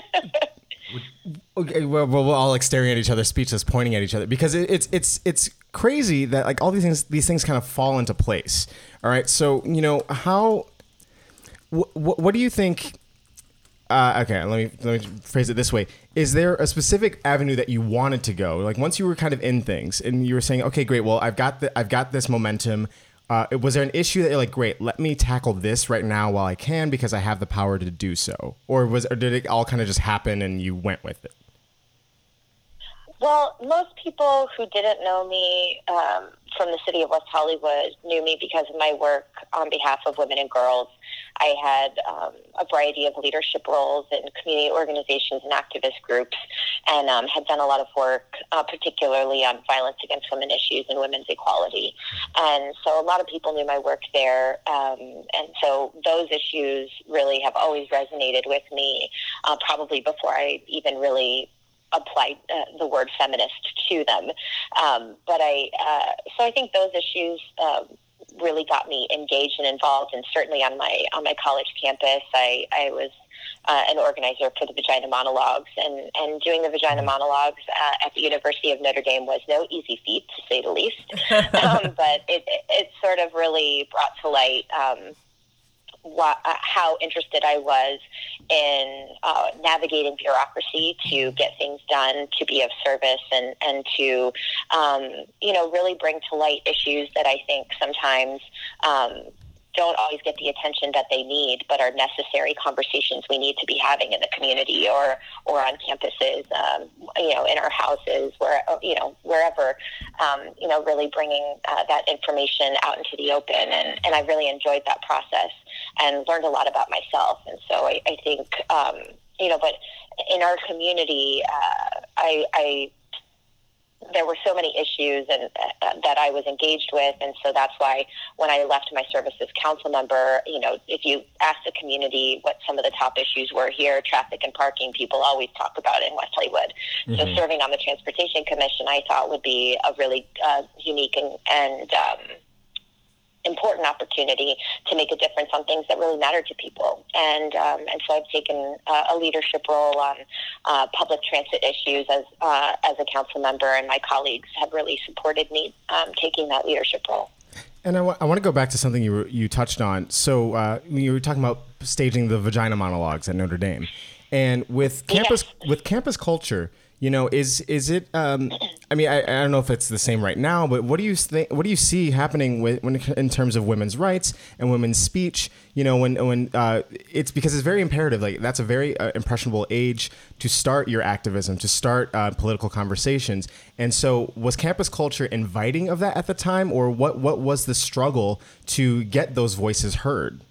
Okay, well, we're we're all like staring at each other, speechless, pointing at each other, because it, it's it's it's crazy that like all these things these things kind of fall into place. All right, so you know how, what what do you think? uh, okay, let me let me phrase it this way: is there a specific avenue that you wanted to go? Like once you were kind of in things, and you were saying, okay, great, well, I've got the I've got this momentum. Uh, was there an issue that you're like, great, let me tackle this right now while I can because I have the power to do so, or was or did it all kind of just happen and you went with it? Well, most people who didn't know me um, from the city of West Hollywood knew me because of my work on behalf of women and girls. I had um, a variety of leadership roles in community organizations and activist groups, and um, had done a lot of work, uh, particularly on violence against women issues and women's equality. And so a lot of people knew my work there, um, and so those issues really have always resonated with me, uh, probably before I even really applied uh, the word feminist to them. Um, but I, uh, so I think those issues um, really got me engaged and involved. And certainly on my on my college campus, I, I was uh, an organizer for the Vagina Monologues. And, and doing the Vagina Monologues uh, at the University of Notre Dame was no easy feat, to say the least. um, but it, it, it sort of really brought to light um, What, uh, how interested I was in uh, navigating bureaucracy to get things done, to be of service, and, and to, um, you know, really bring to light issues that I think sometimes um, don't always get the attention that they need, but are necessary conversations we need to be having in the community or, or on campuses, um, you know, in our houses, where, you know, wherever, um, you know, really bringing uh, that information out into the open. And, and I really enjoyed that process and learned a lot about myself. And so I, I think, um, you know, but in our community, uh, I, I, there were so many issues and uh, that I was engaged with. And so that's why when I left my service as council member, you know, if you ask the community what some of the top issues were here, traffic and parking, people always talk about in West Hollywood. Mm-hmm. So serving on the Transportation Commission, I thought would be a really uh, unique and, and um, important opportunity to make a difference on things that really matter to people. And um, and so I've taken uh, a leadership role on uh, public transit issues as uh, as a council member, and my colleagues have really supported me um, taking that leadership role. And I, w- I want to go back to something you were, you touched on. So uh, you were talking about staging the Vagina Monologues at Notre Dame, and with campus yes. with campus culture. You know, is is it? Um, I mean, I, I don't know if it's the same right now, but what do you think? What do you see happening with when in terms of women's rights and women's speech? You know, when when uh, it's because it's very imperative. Like that's a very uh, impressionable age to start your activism, to start uh, political conversations. And so, was campus culture inviting of that at the time, or what? What was the struggle to get those voices heard?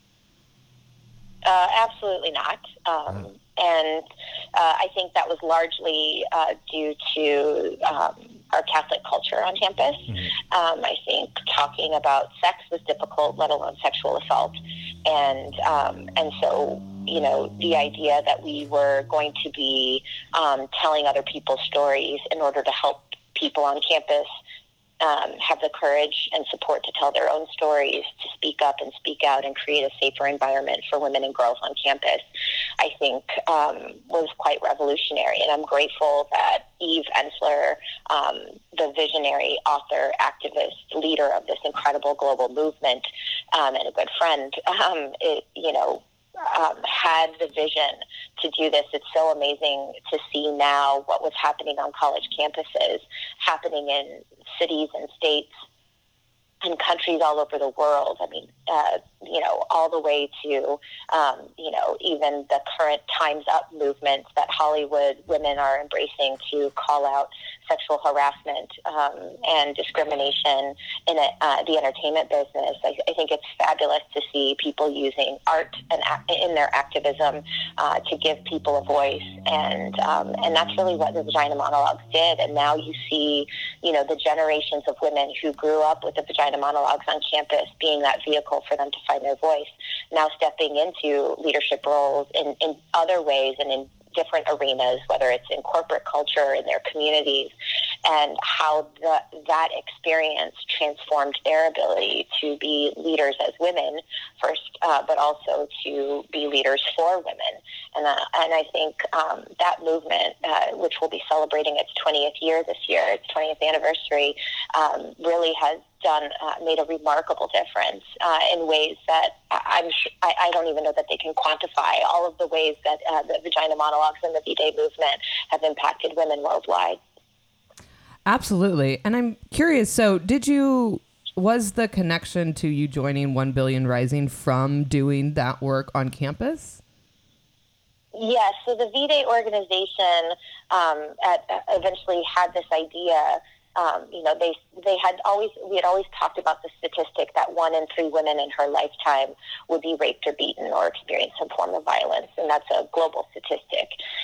Uh, absolutely not. Um, oh. And uh, I think that was largely uh, due to um, our Catholic culture on campus. Mm-hmm. Um, I think talking about sex was difficult, let alone sexual assault. And um, and so, you know, the idea that we were going to be um, telling other people's stories in order to help people on campus Um, have the courage and support to tell their own stories, to speak up and speak out and create a safer environment for women and girls on campus, I think um, was quite revolutionary. And I'm grateful that Eve Ensler, um, the visionary author, activist, leader of this incredible global movement, um, and a good friend, um, it, you know, Um, had the vision to do this. It's so amazing to see now what was happening on college campuses, happening in cities and states and countries all over the world. I mean, uh, you know, all the way to, um, you know, even the current Time's Up movement that Hollywood women are embracing to call out sexual harassment um, and discrimination in a, uh, the entertainment business. I, I think it's fabulous to see people using art and in their activism uh, to give people a voice, and um, and that's really what the Vagina Monologues did. And now you see, you know, the generations of women who grew up with the Vagina Monologues on campus being that vehicle for them to find their voice, now stepping into leadership roles in, in other ways and in different arenas, whether it's in corporate culture, in their communities, and how the, that experience transformed their ability to be leaders as women, first uh, but also to be leaders for women. And uh, and I think um, that movement, uh, which will be celebrating its twentieth year this year, its twentieth anniversary, um, really has done uh, made a remarkable difference uh, in ways that I'm sh- I, I don't even know that they can quantify all of the ways that uh, the Vagina Monologues and the V-Day movement have impacted women worldwide. Absolutely. And I'm curious, so did you, was the connection to you joining one billion Rising from doing that work on campus? Yes, so the V-Day organization um, at, eventually had this idea. Um, you know, they they had always we had always talked about the statistic that one in three women in her lifetime would be raped or beaten or experience some form of violence, and that's a global statistic.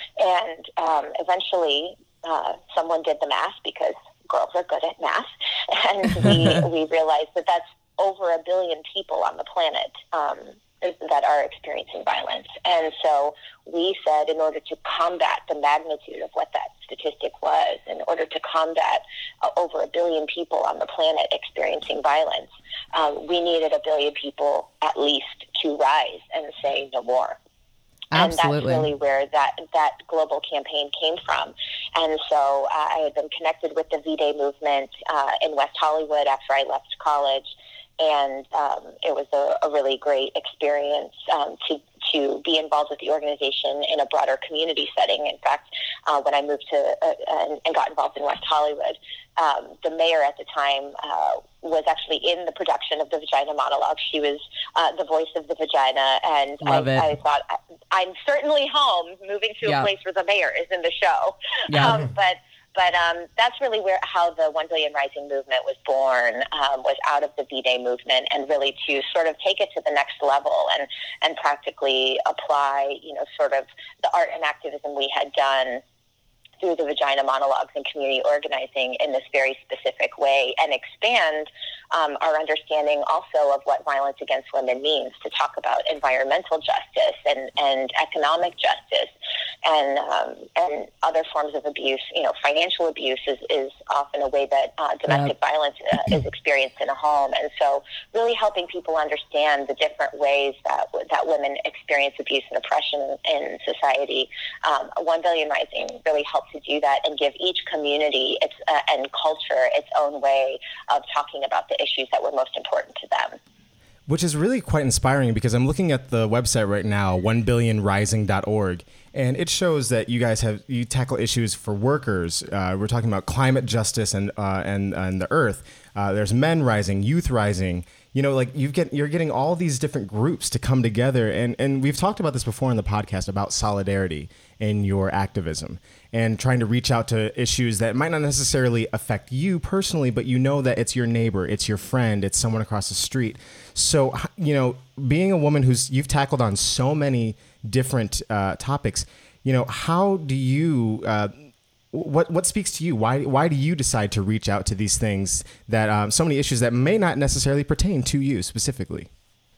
And um, eventually, uh, someone did the math, because girls are good at math, and we we realized that that's over a billion people on the planet um, that are experiencing violence. And so we said, in order to combat the magnitude of what that statistic was, in order to combat uh, over a billion people on the planet experiencing violence, um, we needed a billion people at least to rise and say no more. Absolutely. And that's really where that, that global campaign came from. And so uh, I had been connected with the V-Day movement uh, in West Hollywood after I left college. And um, it was a, a really great experience um, to to be involved with the organization in a broader community setting. In fact, uh, when I moved to uh, and, and got involved in West Hollywood, um, the mayor at the time uh, was actually in the production of the Vagina Monologue. She was uh, the voice of the vagina, and Love I, it. I thought, I'm certainly home moving to Yeah. a place where the mayor is in the show. Yeah. Um, but But um, that's really where how the one billion Rising movement was born, um, was out of the V-Day movement, and really to sort of take it to the next level and, and practically apply, you know, sort of the art and activism we had done through the Vagina Monologues and community organizing in this very specific way, and expand um, our understanding also of what violence against women means, to talk about environmental justice and, and economic justice and um, and other forms of abuse. You know, financial abuse is, is often a way that uh, domestic Yep. violence uh, is experienced in a home. And so really helping people understand the different ways that that women experience abuse and oppression in, in society. Um, one billion Rising really helps to do that and give each community its uh, and culture its own way of talking about the issues that were most important to them. Which is really quite inspiring, because I'm looking at the website right now, one billion rising dot org, and it shows that you guys have you tackle issues for workers. Uh, we're talking about climate justice and uh, and and the earth. Uh, there's men rising, youth rising. You know, like you get you're getting all these different groups to come together, and and we've talked about this before in the podcast about solidarity in your activism and trying to reach out to issues that might not necessarily affect you personally, but you know that it's your neighbor, it's your friend, it's someone across the street. So, you know, being a woman who's you've tackled on so many different uh, topics, you know, how do you uh, what what speaks to you? Why why do you decide to reach out to these things that um, so many issues that may not necessarily pertain to you specifically?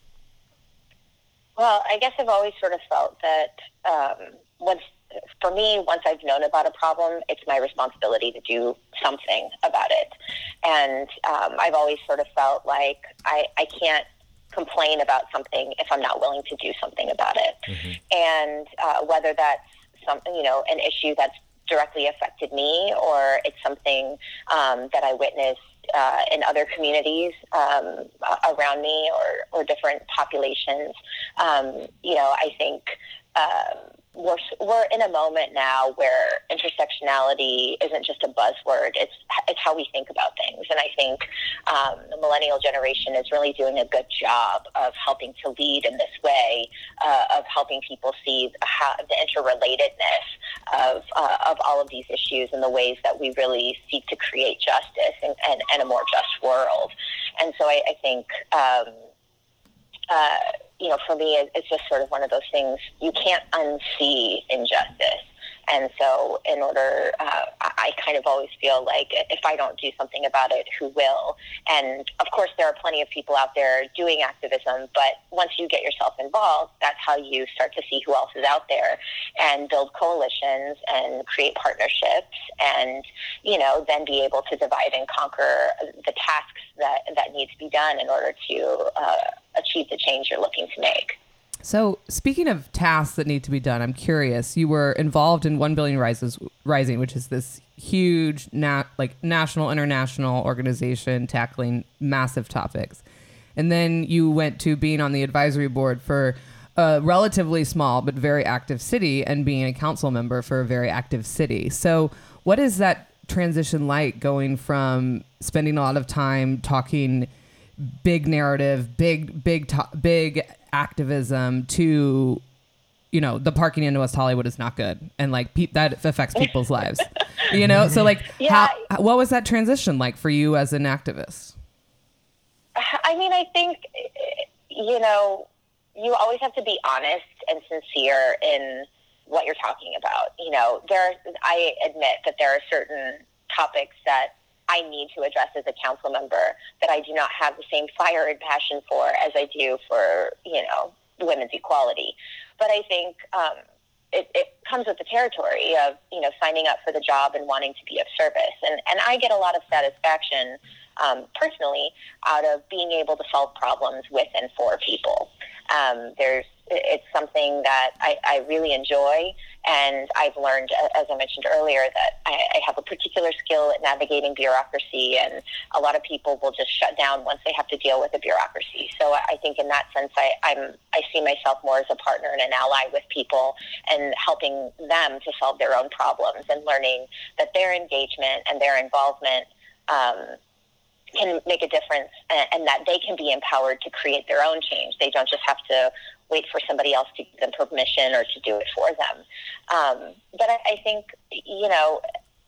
Well, I guess I've always sort of felt that um, once, for me, once I've known about a problem, it's my responsibility to do something about it. And um, I've always sort of felt like I, I can't complain about something if I'm not willing to do something about it. Mm-hmm. And uh, whether that's something, you know, an issue that's directly affected me, or it's something um, that I witnessed uh, in other communities um, around me, or, or different populations. Um, you know, I think uh, we're we're in a moment now where intersectionality isn't just a buzzword. It's it's how we think about things. And I think um, the millennial generation is really doing a good job of helping to lead in this way, uh, of helping people see how, the interrelatedness of uh, of all of these issues and the ways that we really seek to create justice and, and, and a more just world. And so I, I think, um, uh, you know, for me, it's just sort of one of those things you can't unsee injustice. And so in order, uh, I kind of always feel like if I don't do something about it, who will? And of course, there are plenty of people out there doing activism, but once you get yourself involved, that's how you start to see who else is out there and build coalitions and create partnerships and, you know, then be able to divide and conquer the tasks that, that need to be done in order to uh, achieve the change you're looking to make. So speaking of tasks that need to be done, I'm curious, you were involved in One Billion Rises, Rising, which is this huge nat- like national, international organization tackling massive topics. And then you went to being on the advisory board for a relatively small but very active city and being a council member for a very active city. So what is that transition like, going from spending a lot of time talking big narrative, big, big, to- big activism to, you know, the parking in West Hollywood is not good, and like pe- that affects people's lives, you know? So like, yeah. how, what was that transition like for you as an activist? I mean, I think, you know, you always have to be honest and sincere in what you're talking about. You know, there, I admit that there are certain topics that I need to address as a council member that I do not have the same fire and passion for as I do for, you know, women's equality. But I think um, it, it comes with the territory of, you know, signing up for the job and wanting to be of service. And, and I get a lot of satisfaction um, personally out of being able to solve problems with and for people. Um, there's It's something that I, I really enjoy, and I've learned, as I mentioned earlier, that I, I have a particular skill at navigating bureaucracy, and a lot of people will just shut down once they have to deal with the bureaucracy. So I think in that sense, I, I'm, I see myself more as a partner and an ally with people and helping them to solve their own problems and learning that their engagement and their involvement um, can make a difference, and, and that they can be empowered to create their own change. They don't just have to wait for somebody else to give them permission or to do it for them. Um, but I, I think, you know,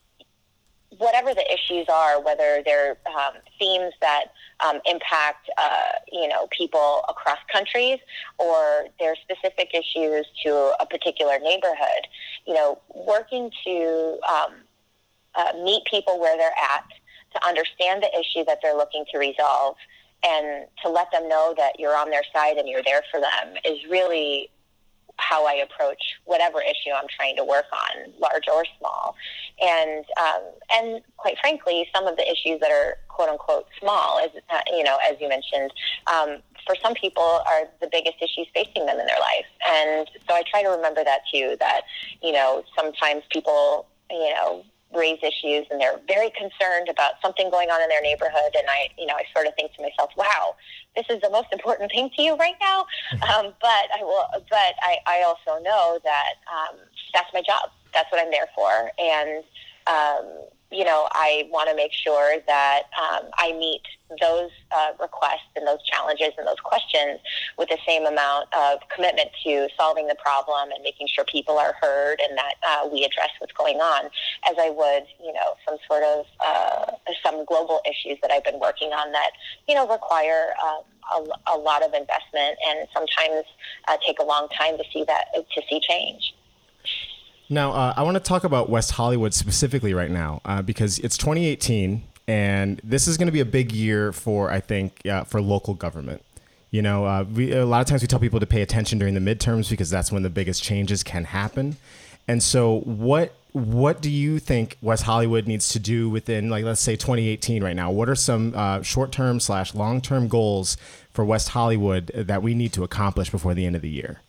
whatever the issues are, whether they're um, themes that um, impact, uh, you know, people across countries, or they're specific issues to a particular neighborhood, you know, working to um, uh, meet people where they're at, to understand the issue that they're looking to resolve, and to let them know that you're on their side and you're there for them is really how I approach whatever issue I'm trying to work on, large or small. And um, and quite frankly, some of the issues that are quote unquote small, as uh, you know, as you mentioned, um, for some people are the biggest issues facing them in their life. And so I try to remember that too. That, you know, sometimes people, you know, raise issues and they're very concerned about something going on in their neighborhood, and I, you know, I sort of think to myself, wow, this is the most important thing to you right now. Um, but I will, but I, I also know that um, that's my job. That's what I'm there for, and um, you know, I want to make sure that um, I meet those uh, requests and those challenges and those questions with the same amount of commitment to solving the problem and making sure people are heard and that uh, we address what's going on, as I would, you know, some sort of uh, some global issues that I've been working on that, you know, require um, a, a lot of investment and sometimes uh, take a long time to see that to see change. Now, uh, I want to talk about West Hollywood specifically right now uh, because it's twenty eighteen, and this is going to be a big year for, I think, uh, for local government. You know, uh, we, a lot of times we tell people to pay attention during the midterms because that's when the biggest changes can happen. And so what what do you think West Hollywood needs to do within, like, let's say twenty eighteen right now? What are some uh, short-term slash long-term goals for West Hollywood that we need to accomplish before the end of the year?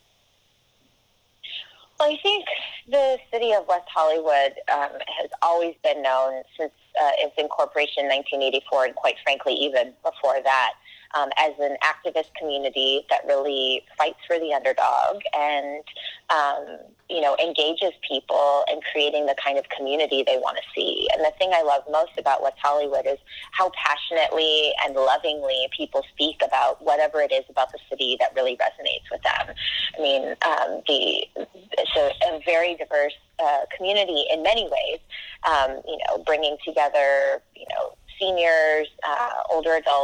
Well, I think the city of West Hollywood um, has always been known since uh, its incorporation in nineteen eighty-four, and quite frankly, even before that, um, as an activist community that really fights for the underdog and, um, you know, engages people in creating the kind of community they want to see. And the thing I love most about West Hollywood is how passionately and lovingly people speak about whatever it is about the city that really resonates with them. I mean, um, the it's a, a very diverse uh, community in many ways, um, you know, bringing together, you know, seniors, uh, older adults,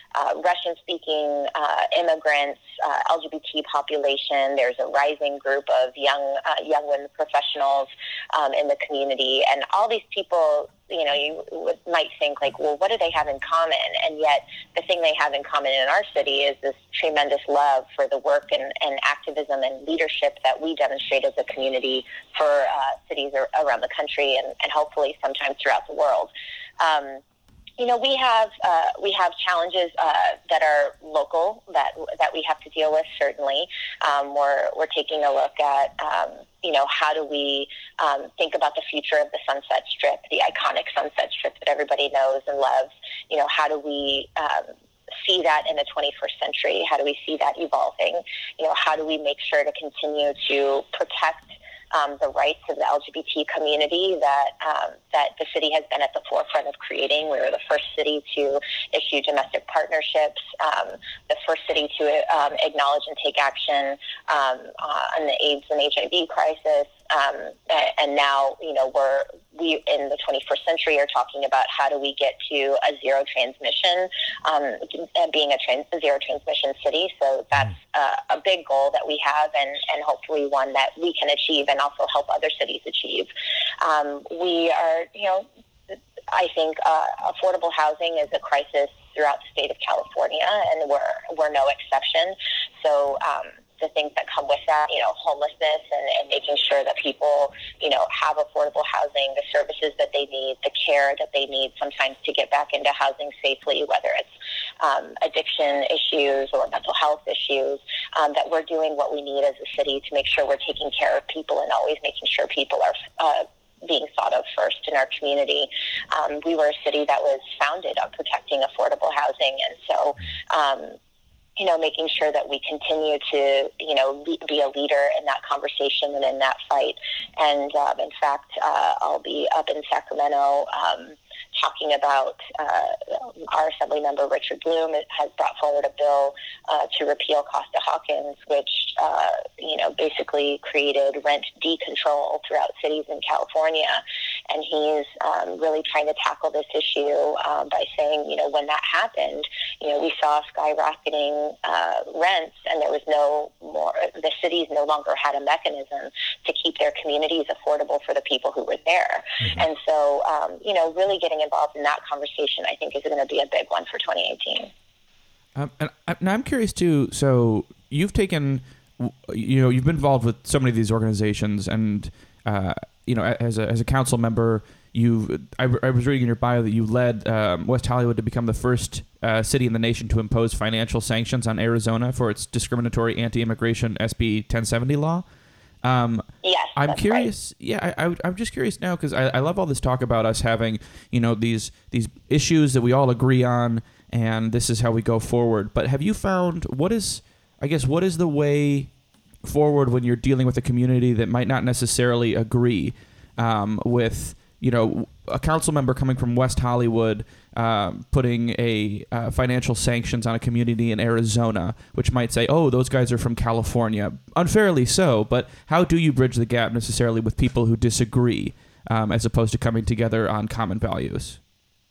uh, Russian-speaking uh, immigrants, uh, L G B T population. There's a rising group of young uh, young women professionals um, in the community, and all these people, you know, you would, might think like, well, what do they have in common? And yet the thing they have in common in our city is this tremendous love for the work and, and activism and leadership that we demonstrate as a community for uh, cities ar- around the country and, and hopefully sometimes throughout the world. Um, You know, we have uh, we have challenges uh, that are local that that we have to deal with. Certainly, um, we're we're taking a look at um, you know, how do we um, think about the future of the Sunset Strip, the iconic Sunset Strip that everybody knows and loves. You know, how do we um, see that in the twenty-first century? How do we see that evolving? You know, how do we make sure to continue to protect Um, the rights of the L G B T community that um, that the city has been at the forefront of creating? We were the first city to issue domestic partnerships, um, the first city to um, acknowledge and take action um, on the AIDS and H I V crisis. Um, and now, you know, we're we in the twenty-first century are talking about how do we get to a zero transmission, um, being a trans, zero transmission city. So that's uh, a big goal that we have, and, and hopefully one that we can achieve and also help other cities achieve. Um, we are, you know, I think uh, affordable housing is a crisis throughout the state of California, and we're we're no exception. So. Um, the things that come with that, you know, homelessness and, and making sure that people, you know, have affordable housing, the services that they need, the care that they need sometimes to get back into housing safely, whether it's um, addiction issues or mental health issues, um, that we're doing what we need as a city to make sure we're taking care of people and always making sure people are uh, being thought of first in our community. Um, we were a city that was founded on protecting affordable housing, and so um, you know, making sure that we continue to, you know, be a leader in that conversation and in that fight. And um, in fact, uh, I'll be up in Sacramento um, talking about uh, our Assembly Member Richard Bloom has brought forward a bill uh, to repeal Costa-Hawkins, which, uh, you know, basically created rent decontrol throughout cities in California. And he's um, really trying to tackle this issue um, by saying, you know, when that happened, you know, we saw skyrocketing uh, rents, and there was no more, the cities no longer had a mechanism to keep their communities affordable for the people who were there. Mm-hmm. And so, um, you know, really getting involved in that conversation, I think, is going to be a big one for twenty eighteen. Um, and, I, and I'm curious too. So you've taken, you know, you've been involved with so many of these organizations, and uh, you know, as a as a council member, you I, I was reading in your bio that you led um, West Hollywood to become the first uh, city in the nation to impose financial sanctions on Arizona for its discriminatory anti-immigration S B ten seventy law. Um, yes, I'm that's curious. Right. Yeah, I, I, I'm just curious now because I, I love all this talk about us having, you know, these these issues that we all agree on, and this is how we go forward. But have you found what is, I guess, what is the way forward when you're dealing with a community that might not necessarily agree um, with, you know, a council member coming from West Hollywood um, putting a uh, financial sanctions on a community in Arizona, which might say, oh, those guys are from California. Unfairly so, but how do you bridge the gap necessarily with people who disagree um, as opposed to coming together on common values?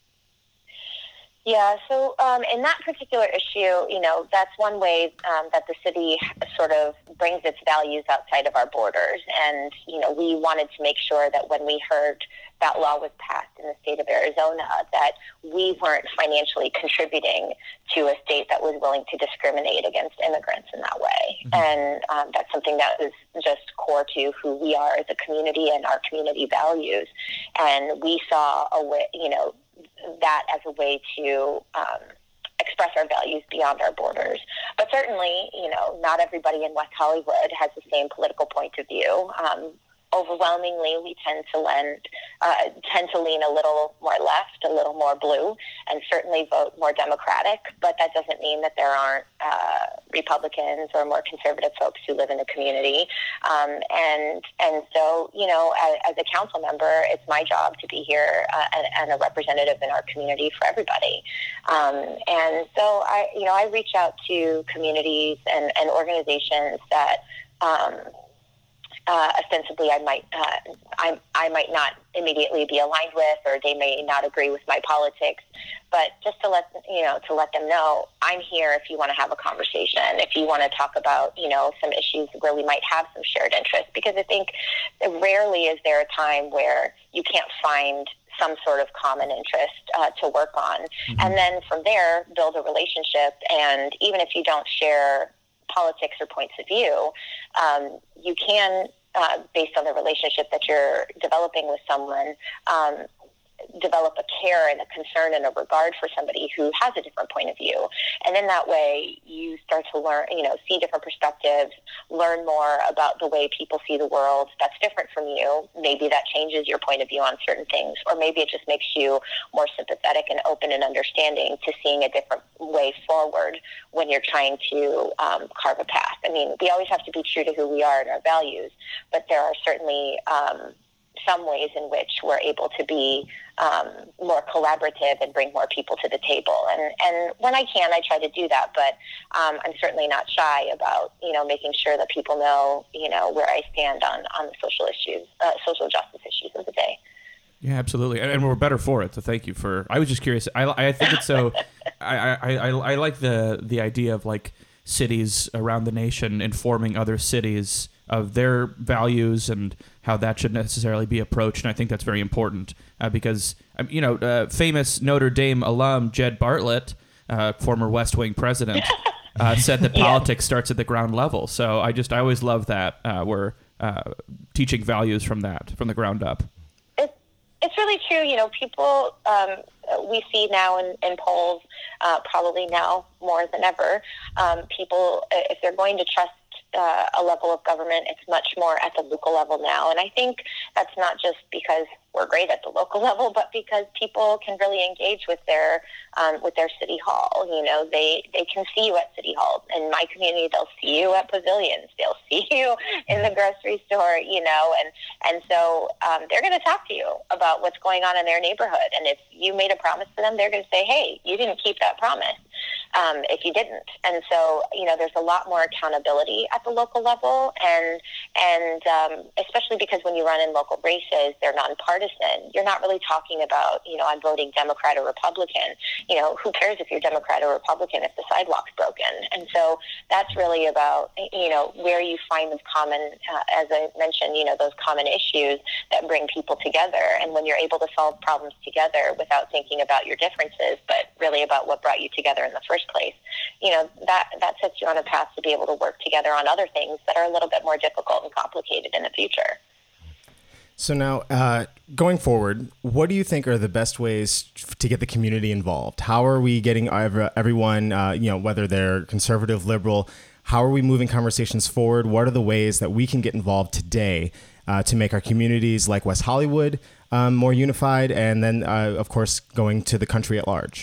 Yeah, so um, in that particular issue, you know, that's one way um, that the city sort of brings its values outside of our borders. And, you know, we wanted to make sure that when we heard that law was passed in the state of Arizona, that we weren't financially contributing to a state that was willing to discriminate against immigrants in that way. Mm-hmm. And um, that's something that is just core to who we are as a community and our community values. And we saw a way, you know, that as a way to um, express our values beyond our borders. But certainly, you know, not everybody in West Hollywood has the same political point of view. Um, overwhelmingly, we tend to lend, uh, tend to lean a little more left, a little more blue, and certainly vote more Democratic. But that doesn't mean that there aren't uh, Republicans or more conservative folks who live in the community. Um, and and so, you know, as, as a council member, it's my job to be here uh, and, and a representative in our community for everybody. Um, and so, I, you know, I reach out to communities and, and organizations that Um, uh, ostensibly I might uh, I I might not immediately be aligned with, or they may not agree with my politics. But just to let you know, to let them know, I'm here if you want to have a conversation, if you want to talk about, you know, some issues where we might have some shared interest. Because I think rarely is there a time where you can't find some sort of common interest uh, to work on, mm-hmm. and then from there build a relationship. And even if you don't share politics or points of view, um, you can, uh, based on the relationship that you're developing with someone, um, develop a care and a concern and a regard for somebody who has a different point of view. And in that way, you start to learn, you know, see different perspectives, learn more about the way people see the world that's different from you. Maybe that changes your point of view on certain things, or maybe it just makes you more sympathetic and open and understanding to seeing a different way forward when you're trying to um, carve a path. I mean, we always have to be true to who we are and our values, but there are certainly um, some ways in which we're able to be um, more collaborative and bring more people to the table. And, and when I can, I try to do that, but um, I'm certainly not shy about, you know, making sure that people know, you know, where I stand on, on the social issues, uh, social justice issues of the day. Yeah, absolutely, and, and we're better for it. So thank you for. I was just curious. I, I think it's so. I, I, I, I like the the idea of like cities around the nation informing other cities of their values and how that should necessarily be approached. And I think that's very important uh, because, um, you know, uh, famous Notre Dame alum Jed Bartlett, uh, former West Wing president, uh, said that yeah. politics starts at the ground level. So I just, I always love that uh, we're uh, teaching values from that, from the ground up. It's, it's really true. You know, people, um, we see now in, in polls, uh, probably now more than ever, um, people, if they're going to trust Uh, a level of government, it's much more at the local level now. And I think that's not just because we're great at the local level, but because people can really engage with their um, with their city hall. You know, they they can see you at city hall. In my community, they'll see you at pavilions. They'll see you in the grocery store. You know, and and so um, they're going to talk to you about what's going on in their neighborhood. And if you made a promise to them, they're going to say, "Hey, you didn't keep that promise." Um, if you didn't. And so, you know, there's a lot more accountability at the local level, and and um, especially because when you run in local races, they're nonpartisan. You're not really talking about, you know, I'm voting Democrat or Republican. You know, who cares if you're Democrat or Republican if the sidewalk's broken? And so that's really about, you know, where you find those common, uh, as I mentioned, you know, those common issues that bring people together. And when you're able to solve problems together without thinking about your differences, but really about what brought you together in the first place, you know, that that sets you on a path to be able to work together on other things that are a little bit more difficult and complicated in the future. So now, uh, going forward, what do you think are the best ways to get the community involved? How are we getting everyone, uh, you know, whether they're conservative, liberal, how are we moving conversations forward? What are the ways that we can get involved today uh, to make our communities like West Hollywood um, more unified, and then, uh, of course, going to the country at large?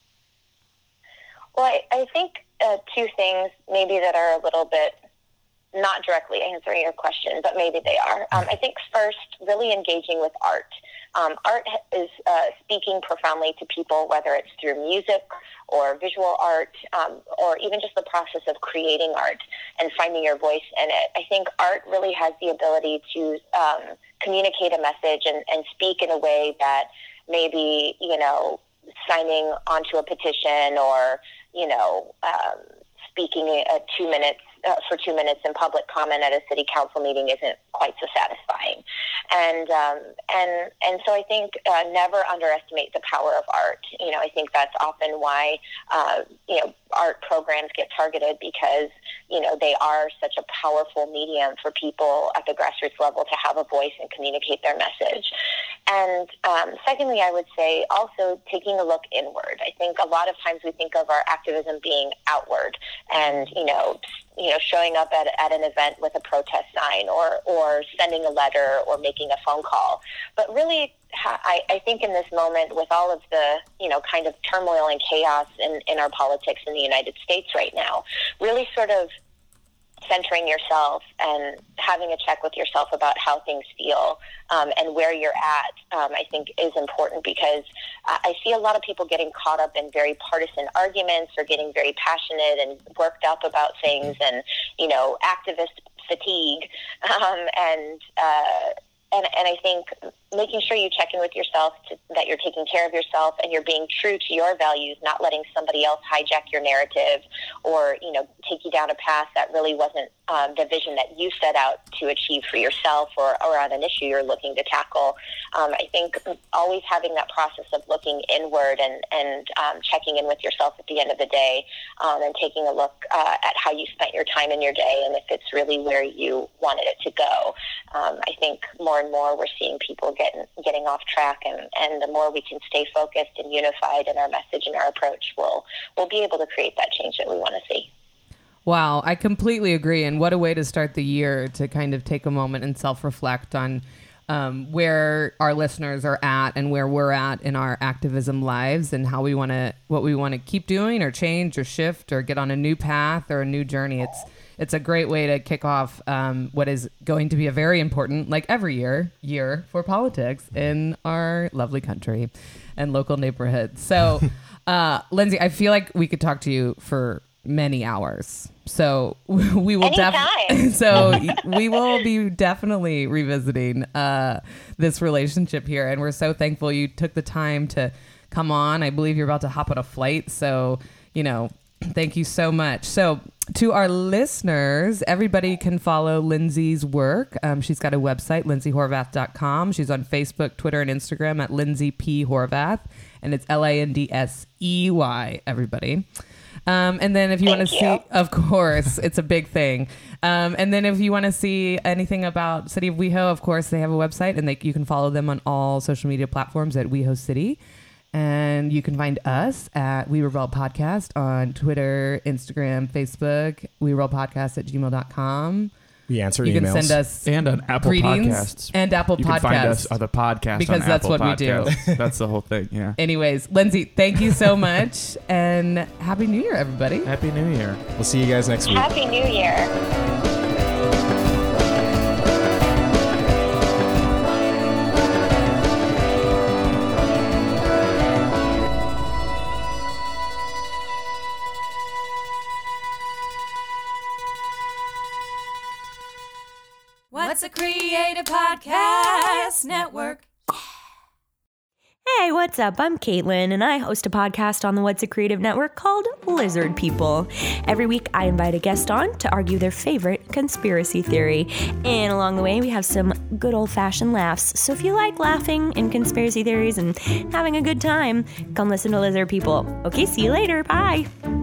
Well, I, I think uh, two things maybe that are a little bit not directly answering your question, but maybe they are. Um, I think first, really engaging with art. Um, art is uh, speaking profoundly to people, whether it's through music or visual art, um, or even just the process of creating art and finding your voice in it. I think art really has the ability to um, communicate a message and, and speak in a way that maybe, you know, signing onto a petition or, you know, um, speaking at two minutes uh, for two minutes in public comment at a city council meeting isn't quite so satisfying. And um, and and so I think uh, never underestimate the power of art. You know, I think that's often why uh, you know art programs get targeted, because you know they are such a powerful medium for people at the grassroots level to have a voice and communicate their message. And um, secondly, I would say also taking a look inward. I think a lot of times we think of our activism being outward, and you know, you know, showing up at at an event with a protest sign, or or sending a letter, or making a phone call. But really, I, I think in this moment, with all of the you know kind of turmoil and chaos in, in our politics in the United States right now, really sort of centering yourself and having a check with yourself about how things feel um, and where you're at, um, I think is important, because I see a lot of people getting caught up in very partisan arguments or getting very passionate and worked up about things, and, you know, activist fatigue. Um, and, uh, and, and I think making sure you check in with yourself to, that you're taking care of yourself and you're being true to your values, not letting somebody else hijack your narrative or, you know, take you down a path that really wasn't um, the vision that you set out to achieve for yourself or, or on an issue you're looking to tackle. Um, I think always having that process of looking inward and, and um, checking in with yourself at the end of the day um, and taking a look uh, at how you spent your time in your day and if it's really where you wanted it to go. Um, I think more and more we're seeing people getting getting off track, and, and the more we can stay focused and unified in our message and our approach, we'll, we'll be able to create that change that we want to see. Wow, I completely agree. And what a way to start the year to kind of take a moment and self-reflect on um, where our listeners are at and where we're at in our activism lives and how we want to, what we want to keep doing or change or shift or get on a new path or a new journey. It's It's a great way to kick off um, what is going to be a very important, like every year, year for politics in our lovely country and local neighborhoods. So, uh, Lindsay, I feel like we could talk to you for many hours. So we will definitely. So we will be definitely revisiting uh, this relationship here, and we're so thankful you took the time to come on. I believe you're about to hop on a flight, so you know. Thank you so much. So to our listeners, everybody can follow Lindsay's work. Um, she's got a website, lindsay horvath dot com. She's on Facebook, Twitter, and Instagram at Lindsay P. Horvath. And it's L A N D S E Y, everybody. Um, and then if you want to see, of course, it's a big thing. Um, and then if you want to see anything about City of WeHo, of course, they have a website. And they, you can follow them on all social media platforms at WeHo City. And you can find us at We Rebel Podcast on Twitter, Instagram, Facebook, We Rebel Podcast at gmail dot com. We answer you emails. You can send us and on Apple greetings Podcasts. And Apple you Podcasts. You can find us on the podcast because on that's Apple what Podcasts. we do. That's the whole thing, yeah. Anyways, Lindsay, thank you so much. And Happy New Year, everybody. Happy New Year. We'll see you guys next week. Happy New Year. What's a Creative Podcast Network? Hey, what's up? I'm Caitlin, and I host a podcast on the What's a Creative Network called Lizard People. Every week, I invite a guest on to argue their favorite conspiracy theory. And along the way, we have some good old-fashioned laughs. So if you like laughing and conspiracy theories and having a good time, come listen to Lizard People. Okay, see you later. Bye.